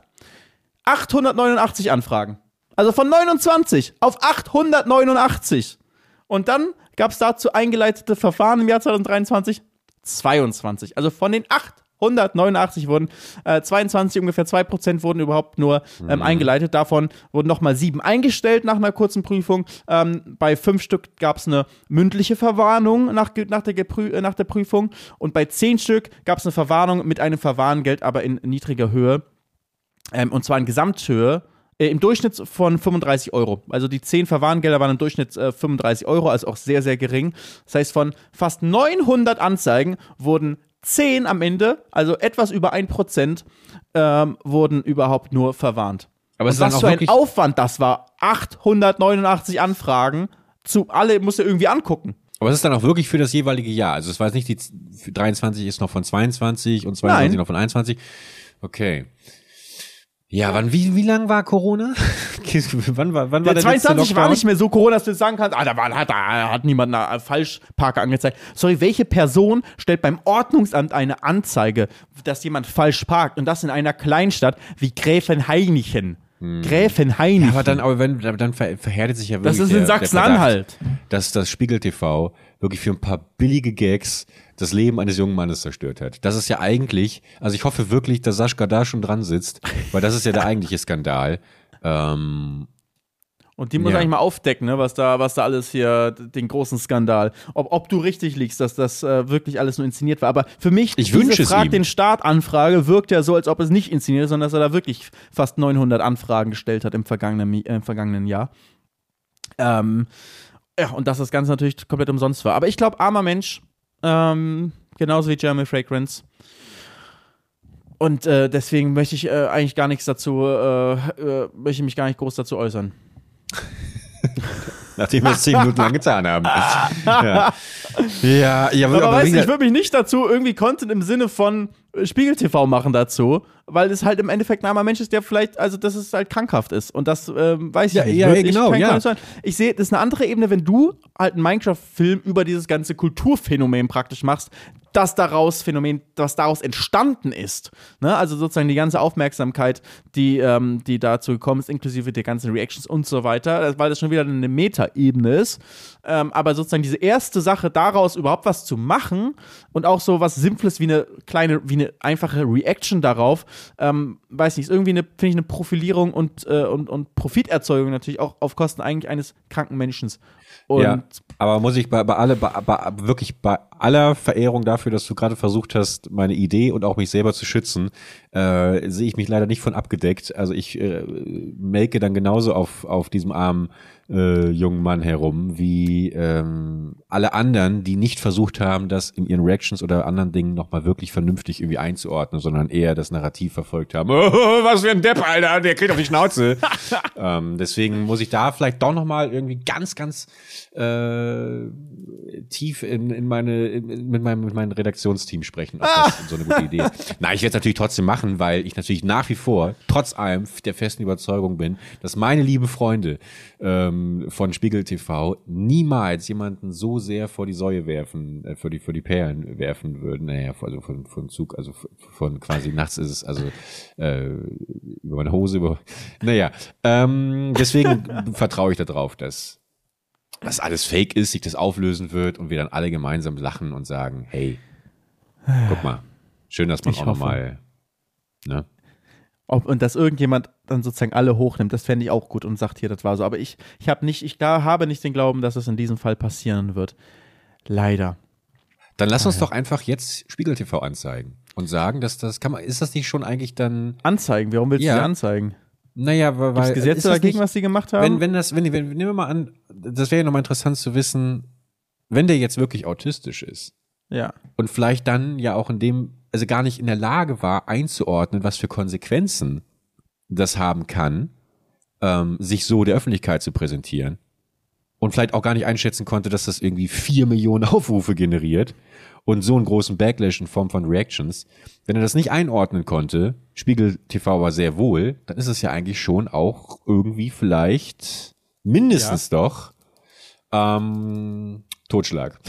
889 Anfragen. Also von 29 auf 889. Und dann gab es dazu eingeleitete Verfahren im Jahr 2023 22. Also von den 889 wurden 22, ungefähr 2% wurden überhaupt nur eingeleitet. Davon wurden nochmal 7 eingestellt nach einer kurzen Prüfung. Bei 5 Stück gab es eine mündliche Verwarnung nach der Prüfung. Und bei 10 Stück gab es eine Verwarnung mit einem Verwarngeld, aber in niedriger Höhe. Und zwar in Gesamthöhe. Im Durchschnitt von 35 Euro. Also die 10 Verwarngelder waren im Durchschnitt 35 Euro, also auch sehr, sehr gering. Das heißt, von fast 900 Anzeigen wurden 10 am Ende, also etwas über 1%, wurden überhaupt nur verwarnt. Aber und was für ein Aufwand das war. 889 Anfragen, alle musst du irgendwie angucken. Aber es ist dann auch wirklich für das jeweilige Jahr. Also es war jetzt nicht, 23 ist noch von 22 und 22 noch von 21. Okay. Ja, wie lang war Corona? wann war der 22 war nicht mehr so Corona, dass du sagen kannst, da hat niemand eine Falschparker angezeigt. Sorry, welche Person stellt beim Ordnungsamt eine Anzeige, dass jemand falsch parkt und das in einer Kleinstadt wie Gräfenhainichen? Gräfenhainichen. Ja, dann verhärtet sich ja wirklich das ist in Sachsen-Anhalt. Dass das Spiegel TV wirklich für ein paar billige Gags das Leben eines jungen Mannes zerstört hat. Das ist ja eigentlich, also ich hoffe wirklich, dass Sascha da schon dran sitzt, weil das ist ja der eigentliche Skandal. Und die muss eigentlich mal aufdecken, ne, was da alles hier, den großen Skandal. Ob du richtig liegst, dass das wirklich alles nur inszeniert war. Aber für mich, diese Frag den Staat-Anfrage wirkt ja so, als ob es nicht inszeniert ist, sondern dass er da wirklich fast 900 Anfragen gestellt hat im vergangenen Jahr. Ja, und dass das Ganze natürlich komplett umsonst war. Aber ich glaube, armer Mensch, genauso wie Jeremy Fragrance. Und deswegen möchte ich eigentlich gar nichts dazu, möchte mich gar nicht groß dazu äußern. Nachdem wir es 10 Minuten lang getan haben. Ja, aber weißt du, ich würde mich nicht dazu irgendwie Content im Sinne von Spiegel TV machen dazu, weil es halt im Endeffekt ein armer Mensch ist, der vielleicht, also dass es halt krankhaft ist. Und das weiß ich nicht. Ja, genau, ja. Ich sehe, das ist eine andere Ebene, wenn du halt einen Minecraft-Film über dieses ganze Kulturphänomen praktisch machst, was daraus entstanden ist. Ne? Also sozusagen die ganze Aufmerksamkeit, die dazu gekommen ist, inklusive der ganzen Reactions und so weiter, weil das schon wieder eine Meta-Ebene ist. Aber sozusagen diese erste Sache, daraus überhaupt was zu machen und auch so was Simples wie eine einfache Reaction darauf, weiß nicht, ist irgendwie finde ich eine Profilierung und Profiterzeugung natürlich auch auf Kosten eigentlich eines kranken Menschen. Und ja, aber muss ich wirklich bei aller Verehrung dafür, dass du gerade versucht hast, meine Idee und auch mich selber zu schützen, sehe ich mich leider nicht von abgedeckt. Also ich melke dann genauso auf diesem armen jungen Mann herum, wie alle anderen, die nicht versucht haben, das in ihren Reactions oder anderen Dingen nochmal wirklich vernünftig irgendwie einzuordnen, sondern eher das Narrativ verfolgt haben. Oh, was für ein Depp, Alter, der kriegt auf die Schnauze. Deswegen muss ich da vielleicht doch nochmal irgendwie ganz, ganz tief mit meinem Redaktionsteam sprechen, ob das so eine gute Idee ist. Nein, ich werde es natürlich trotzdem machen, weil ich natürlich nach wie vor, trotz allem, der festen Überzeugung bin, dass meine lieben Freunde von Spiegel TV niemals jemanden so sehr vor die Säue werfen, für die Perlen werfen würden. Naja, also von Zug, also von quasi nachts ist es, also über meine Hose, naja. Deswegen vertraue ich darauf, dass dass alles fake ist, sich das auflösen wird und wir dann alle gemeinsam lachen und sagen, hey, guck mal, schön, dass man auch nochmal, ne? Und dass irgendjemand dann sozusagen alle hochnimmt, das fände ich auch gut und sagt, hier, das war so. Aber ich habe nicht den Glauben, dass es in diesem Fall passieren wird. Leider. Dann lass uns doch einfach jetzt Spiegel TV anzeigen und sagen, dass das kann man, ist das nicht schon eigentlich dann. Anzeigen? Warum willst du sie anzeigen? Naja, weil. Gibt's Gesetze dagegen, was die gemacht haben? Wenn nehmen wir mal an, das wäre ja nochmal interessant zu wissen, wenn der jetzt wirklich autistisch ist. Ja. Und vielleicht dann ja auch also gar nicht in der Lage war, einzuordnen, was für Konsequenzen das haben kann, sich so der Öffentlichkeit zu präsentieren. Und vielleicht auch gar nicht einschätzen konnte, dass das irgendwie 4 Millionen Aufrufe generiert und so einen großen Backlash in Form von Reactions. Wenn er das nicht einordnen konnte, Spiegel TV aber sehr wohl, dann ist es ja eigentlich schon auch irgendwie vielleicht mindestens doch Totschlag.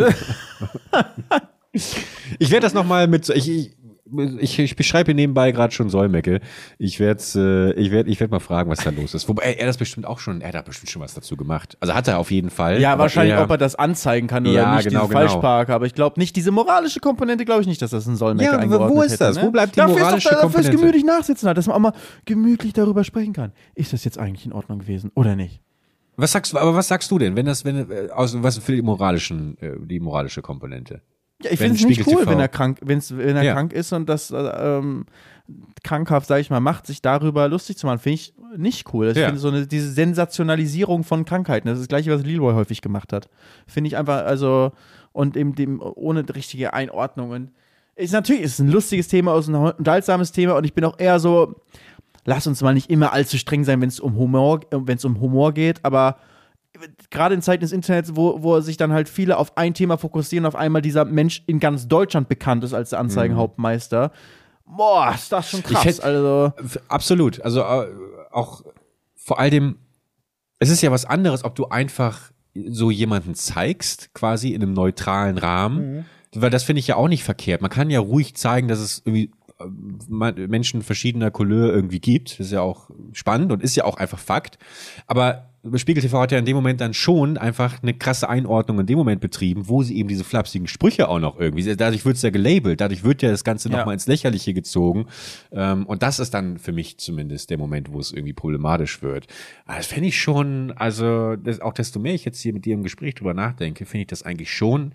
Ich werde das nochmal ich beschreibe hier nebenbei gerade schon Solmecke. Ich werde mal fragen, was da los ist. Wobei er hat bestimmt schon was dazu gemacht. Also hat er auf jeden Fall. Ja, wahrscheinlich, ob er das anzeigen kann oder nicht, diese Falschparker. Aber ich glaube nicht, diese moralische Komponente, glaube ich nicht, dass das ein Solmecke eingeordnet wo ist das? Hätte, ne? Wo bleibt die moralische Komponente? Dafür ist gemütlich nachsitzen hat, dass man auch mal gemütlich darüber sprechen kann. Ist das jetzt eigentlich in Ordnung gewesen oder nicht? Was sagst du denn, was für die moralische Komponente? Ja, ich finde es nicht cool, wenn er krank ist und das krankhaft, sage ich mal, macht, sich darüber lustig zu machen. Finde ich nicht cool. Ich finde diese Sensationalisierung von Krankheiten, das ist das Gleiche, was Leroy häufig gemacht hat. Finde ich einfach, und eben ohne richtige Einordnung. Und ist ein lustiges Thema, ein unterhaltsames Thema und ich bin auch eher so, lass uns mal nicht immer allzu streng sein, wenn es um Humor geht, aber gerade in Zeiten des Internets, wo sich dann halt viele auf ein Thema fokussieren, auf einmal dieser Mensch in ganz Deutschland bekannt ist als der Anzeigenhauptmeister. Boah, ist das schon krass. Absolut. Also auch vor allem, es ist ja was anderes, ob du einfach so jemanden zeigst, quasi in einem neutralen Rahmen, weil das finde ich ja auch nicht verkehrt. Man kann ja ruhig zeigen, dass es irgendwie Menschen verschiedener Couleur irgendwie gibt. Das ist ja auch spannend und ist ja auch einfach Fakt. Aber Spiegel TV hat ja in dem Moment dann schon einfach eine krasse Einordnung in dem Moment betrieben, wo sie eben diese flapsigen Sprüche auch noch irgendwie, dadurch wird es ja gelabelt, dadurch wird ja das Ganze nochmal ins Lächerliche gezogen. Und das ist dann für mich zumindest der Moment, wo es irgendwie problematisch wird. Aber das fände ich schon, also auch desto mehr ich jetzt hier mit dir im Gespräch drüber nachdenke, finde ich das eigentlich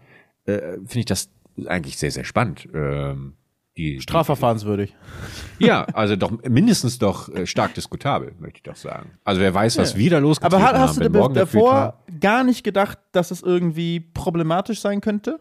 sehr, sehr spannend. Strafverfahrenswürdig. Ja, also doch mindestens stark diskutabel, möchte ich doch sagen. Also wer weiß, was wieder losgetreten haben. Aber hast du davor gar nicht gedacht, dass es irgendwie problematisch sein könnte?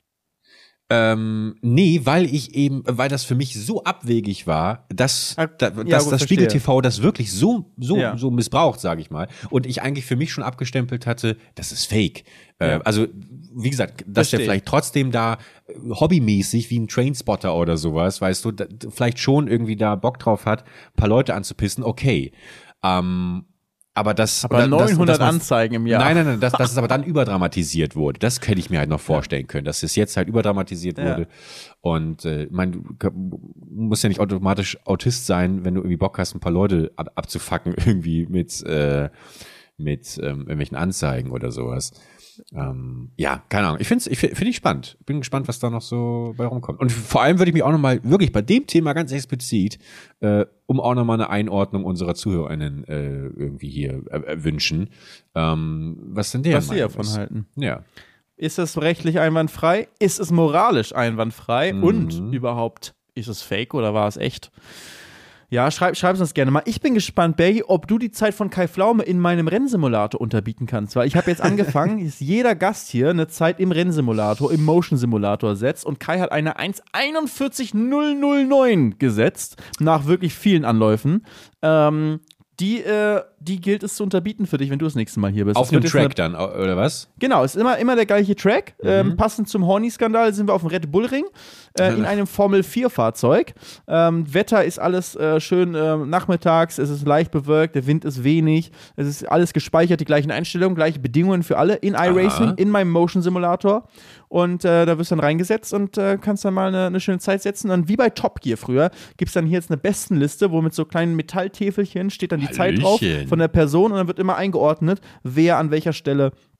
Nee, weil das für mich so abwegig war, dass das Spiegel TV das wirklich so missbraucht, sage ich mal. Und ich eigentlich für mich schon abgestempelt hatte, das ist fake. Also, wie gesagt, dass der vielleicht trotzdem da hobbymäßig wie ein Trainspotter oder sowas, weißt du, vielleicht schon irgendwie da Bock drauf hat, ein paar Leute anzupissen, okay. Aber 900 Anzeigen im Jahr. Nein, dass es aber dann überdramatisiert wurde. Das könnte ich mir halt noch vorstellen können, dass es jetzt halt überdramatisiert wurde. Und du musst ja nicht automatisch Autist sein, wenn du irgendwie Bock hast, ein paar Leute abzufacken irgendwie mit irgendwelchen Anzeigen oder sowas. Ja, keine Ahnung. Finde ich spannend. Bin gespannt, was da noch so bei rumkommt. Und vor allem würde ich mich auch nochmal wirklich bei dem Thema ganz explizit, um auch nochmal eine Einordnung unserer ZuhörerInnen irgendwie hier wünschen. Was denn der? Was sie davon halten. Ja. Ist es rechtlich einwandfrei? Ist es moralisch einwandfrei? Und überhaupt, ist es fake oder war es echt? Ja, schreib uns gerne mal. Ich bin gespannt, Bergi, ob du die Zeit von Kai Pflaume in meinem Rennsimulator unterbieten kannst. Weil ich habe jetzt angefangen, dass jeder Gast hier eine Zeit im Rennsimulator, im Motion-Simulator setzt. Und Kai hat eine 1:41.009 gesetzt, nach wirklich vielen Anläufen. Die gilt es zu unterbieten für dich, wenn du das nächste Mal hier bist. Auf dem Track dann, oder was? Genau, ist immer der gleiche Track. Passend zum Horny-Skandal sind wir auf dem Red Bull Ring in einem Formel-4-Fahrzeug. Wetter ist alles schön nachmittags, es ist leicht bewölkt, der Wind ist wenig, es ist alles gespeichert, die gleichen Einstellungen, gleiche Bedingungen für alle in iRacing, in meinem Motion-Simulator. Und da wirst du dann reingesetzt und kannst dann mal eine schöne Zeit setzen. Und wie bei Top Gear früher gibt es dann hier jetzt eine Bestenliste, wo mit so kleinen Metalltäfelchen steht dann die Zeit drauf von der Person und dann wird immer eingeordnet, wer an welcher Stelle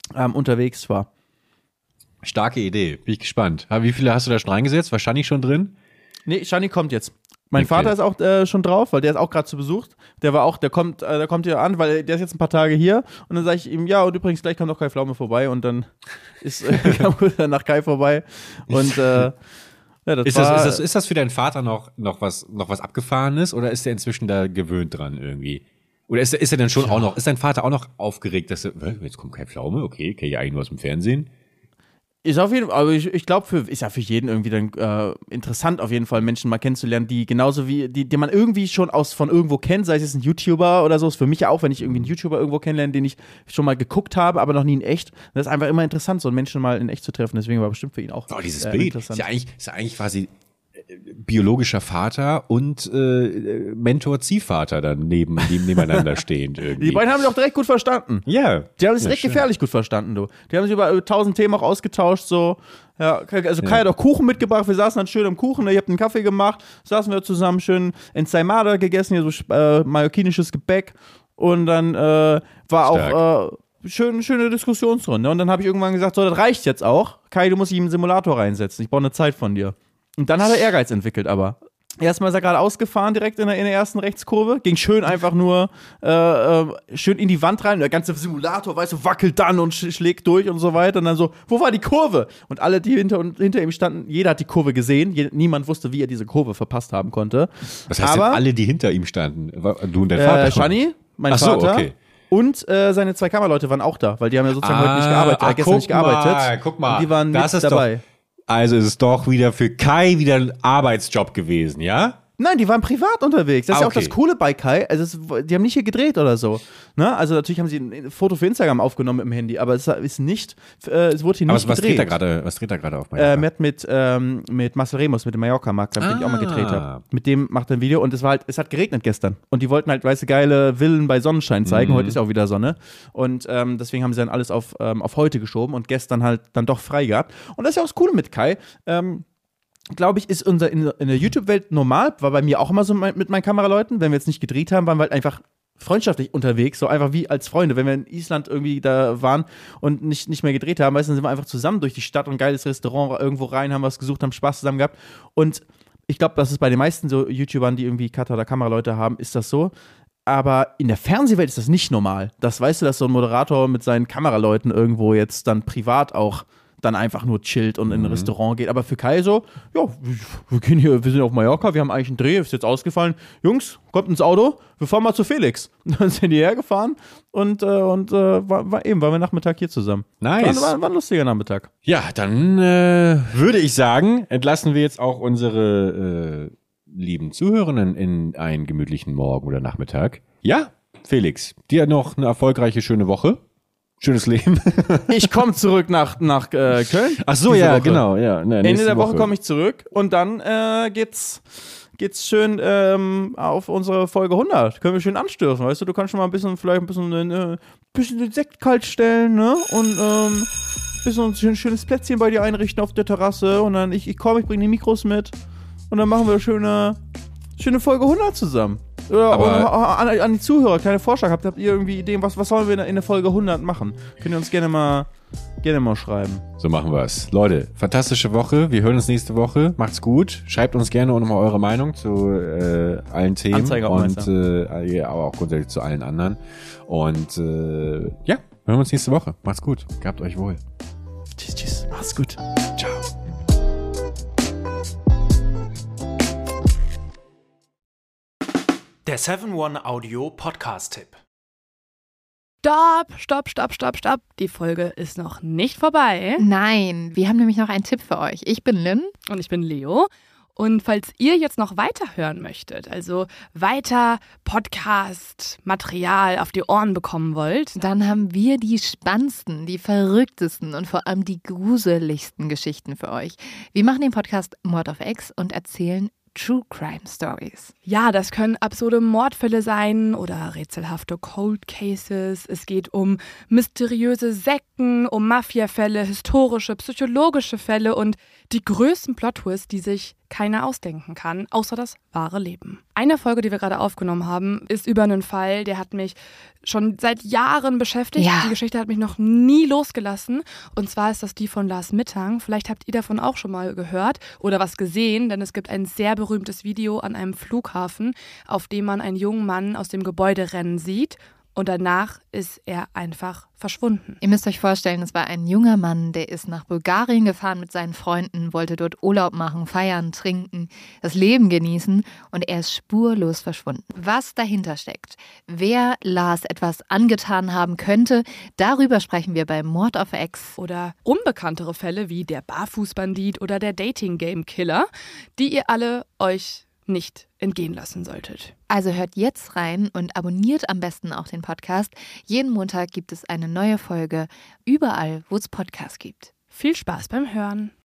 unterwegs war. Starke Idee, bin ich gespannt. Wie viele hast du da schon reingesetzt? War Shani schon drin? Nee, Shani kommt jetzt. Mein Vater ist auch schon drauf, weil der ist auch gerade zu Besuch. Der kommt hier an, weil der ist jetzt ein paar Tage hier. Und dann sage ich ihm, ja, und übrigens, gleich kommt noch Kai Pflaume vorbei. Und dann kam dann nach Kai vorbei. Und ist das für deinen Vater noch was Abgefahrenes oder ist er inzwischen da gewöhnt dran irgendwie? Oder ist er denn schon auch noch, ist dein Vater auch noch aufgeregt, dass jetzt kommt Kai Pflaume, okay, kenn ich eigentlich nur aus dem Fernsehen? Ist auf jeden Fall, aber ich glaube, ist ja für jeden irgendwie dann interessant, auf jeden Fall Menschen mal kennenzulernen, die genauso wie, die man irgendwie schon von irgendwo kennt, sei es jetzt ein YouTuber oder so, ist für mich ja auch, wenn ich irgendwie einen YouTuber irgendwo kennenlerne, den ich schon mal geguckt habe, aber noch nie in echt. Das ist einfach immer interessant, so einen Menschen mal in echt zu treffen, deswegen war bestimmt für ihn auch dieses Bild interessant. Ist ja eigentlich quasi biologischer Vater und Mentor-Ziehvater dann nebeneinander stehend irgendwie. Die beiden haben sich auch direkt gut verstanden. Ja. Die haben sich direkt gefährlich gut verstanden, du. Die haben sich über 1000 Themen auch ausgetauscht, so. Ja, also Kai hat auch Kuchen mitgebracht, wir saßen dann schön am Kuchen, ihr habt einen Kaffee gemacht, saßen wir zusammen schön Ensaimada gegessen, hier so mallorquinisches Gebäck und dann war Stark. Auch schöne Diskussionsrunde und dann habe ich irgendwann gesagt, so, das reicht jetzt auch. Kai, du musst dich im Simulator reinsetzen, ich brauche eine Zeit von dir. Und dann hat er Ehrgeiz entwickelt, aber. Erstmal ist er gerade ausgefahren, direkt in der ersten Rechtskurve. Ging schön einfach nur schön in die Wand rein. Der ganze Simulator, weißt du, wackelt dann und schlägt durch und so weiter. Und dann so, wo war die Kurve? Und alle, die hinter ihm standen, jeder hat die Kurve gesehen. Niemand wusste, wie er diese Kurve verpasst haben konnte. Was heißt denn alle, die hinter ihm standen? Du und dein Vater? Shani, mein Vater. So, okay. Und seine 2 Kameraleute waren auch da, weil die haben ja sozusagen heute nicht gearbeitet, gestern nicht gearbeitet. Guck mal, und die waren mit dabei. Also ist es doch wieder für Kai wieder ein Arbeitsjob gewesen, ja? Nein, die waren privat unterwegs. Das ist ja auch das Coole bei Kai. Also die haben nicht hier gedreht oder so. Ne? Also natürlich haben sie ein Foto für Instagram aufgenommen mit dem Handy, aber es ist nicht, es wurde hier nicht gedreht. Was dreht er gerade auf Mallorca? Mit Marcel Remus, mit dem Mallorca-Markt, den ich auch mal gedreht habe. Mit dem macht er ein Video und es hat geregnet gestern. Und die wollten halt, weißt du, geile Villen bei Sonnenschein zeigen. Heute ist ja auch wieder Sonne. Und deswegen haben sie dann alles auf heute geschoben und gestern halt dann doch frei gehabt. Und das ist ja auch das Coole mit Kai. Glaube ich, ist in der YouTube-Welt normal, war bei mir auch immer so mit meinen Kameraleuten, wenn wir jetzt nicht gedreht haben, waren wir halt einfach freundschaftlich unterwegs, so einfach wie als Freunde. Wenn wir in Island irgendwie da waren und nicht mehr gedreht haben, weißt du, dann sind wir einfach zusammen durch die Stadt und ein geiles Restaurant irgendwo rein, haben was gesucht, haben Spaß zusammen gehabt. Und ich glaube, das ist bei den meisten so YouTubern, die irgendwie Cutter oder Kameraleute haben, ist das so. Aber in der Fernsehwelt ist das nicht normal. Das weißt du, dass so ein Moderator mit seinen Kameraleuten irgendwo jetzt dann privat auch dann einfach nur chillt und in ein Restaurant geht. Aber für Kai so, ja, wir sind auf Mallorca, wir haben eigentlich einen Dreh, ist jetzt ausgefallen. Jungs, kommt ins Auto, wir fahren mal zu Felix. Und dann sind die hergefahren und waren wir Nachmittag hier zusammen. Nice. War ein lustiger Nachmittag. Ja, dann würde ich sagen, entlassen wir jetzt auch unsere lieben Zuhörenden in einen gemütlichen Morgen oder Nachmittag. Ja, Felix, dir noch eine erfolgreiche, schöne Woche. Schönes Leben. Ich komme zurück nach Köln. Ach so, ja, Woche. Genau. Ja, Ende der Woche komme ich zurück und dann geht's schön auf unsere Folge 100. Können wir schön anstürzen, weißt du? Du kannst schon mal vielleicht ein bisschen den Sekt kalt stellen, ne? Und bisschen ein schönes Plätzchen bei dir einrichten auf der Terrasse und dann ich bringe die Mikros mit und dann machen wir schöne Folge 100 zusammen. Aber an die Zuhörer, kleine Vorschlag, habt ihr irgendwie Ideen, was sollen wir in der Folge 100 machen? Könnt ihr uns gerne mal schreiben. So machen wir es. Leute, fantastische Woche. Wir hören uns nächste Woche. Macht's gut. Schreibt uns gerne auch nochmal eure Meinung zu allen Themen. Anzeige auch und aber auch grundsätzlich zu allen anderen. Und hören wir uns nächste Woche. Macht's gut. Gehabt euch wohl. Tschüss. Macht's gut. Ciao. Der 7-One-Audio-Podcast-Tipp. Stopp. Die Folge ist noch nicht vorbei. Nein, wir haben nämlich noch einen Tipp für euch. Ich bin Lynn. Und ich bin Leo. Und falls ihr jetzt noch weiterhören möchtet, also weiter Podcast-Material auf die Ohren bekommen wollt, dann haben wir die spannendsten, die verrücktesten und vor allem die gruseligsten Geschichten für euch. Wir machen den Podcast Mord auf Ex und erzählen True Crime Stories. Ja, das können absurde Mordfälle sein oder rätselhafte Cold Cases. Es geht um mysteriöse Sekten, um Mafiafälle, historische, psychologische Fälle und Die größten Plot-Twists, die sich keiner ausdenken kann, außer das wahre Leben. Eine Folge, die wir gerade aufgenommen haben, ist über einen Fall, der hat mich schon seit Jahren beschäftigt. Ja. Die Geschichte hat mich noch nie losgelassen. Und zwar ist das die von Lars Mittang. Vielleicht habt ihr davon auch schon mal gehört oder was gesehen, denn es gibt ein sehr berühmtes Video an einem Flughafen, auf dem man einen jungen Mann aus dem Gebäude rennen sieht. Und danach ist er einfach verschwunden. Ihr müsst euch vorstellen, es war ein junger Mann, der ist nach Bulgarien gefahren mit seinen Freunden, wollte dort Urlaub machen, feiern, trinken, das Leben genießen und er ist spurlos verschwunden. Was dahinter steckt, wer Lars etwas angetan haben könnte, darüber sprechen wir bei Mord auf Ex. Oder unbekanntere Fälle wie der Barfußbandit oder der Dating-Game-Killer, die ihr alle euch nicht entgehen lassen solltet. Also hört jetzt rein und abonniert am besten auch den Podcast. Jeden Montag gibt es eine neue Folge, überall, wo es Podcasts gibt. Viel Spaß beim Hören.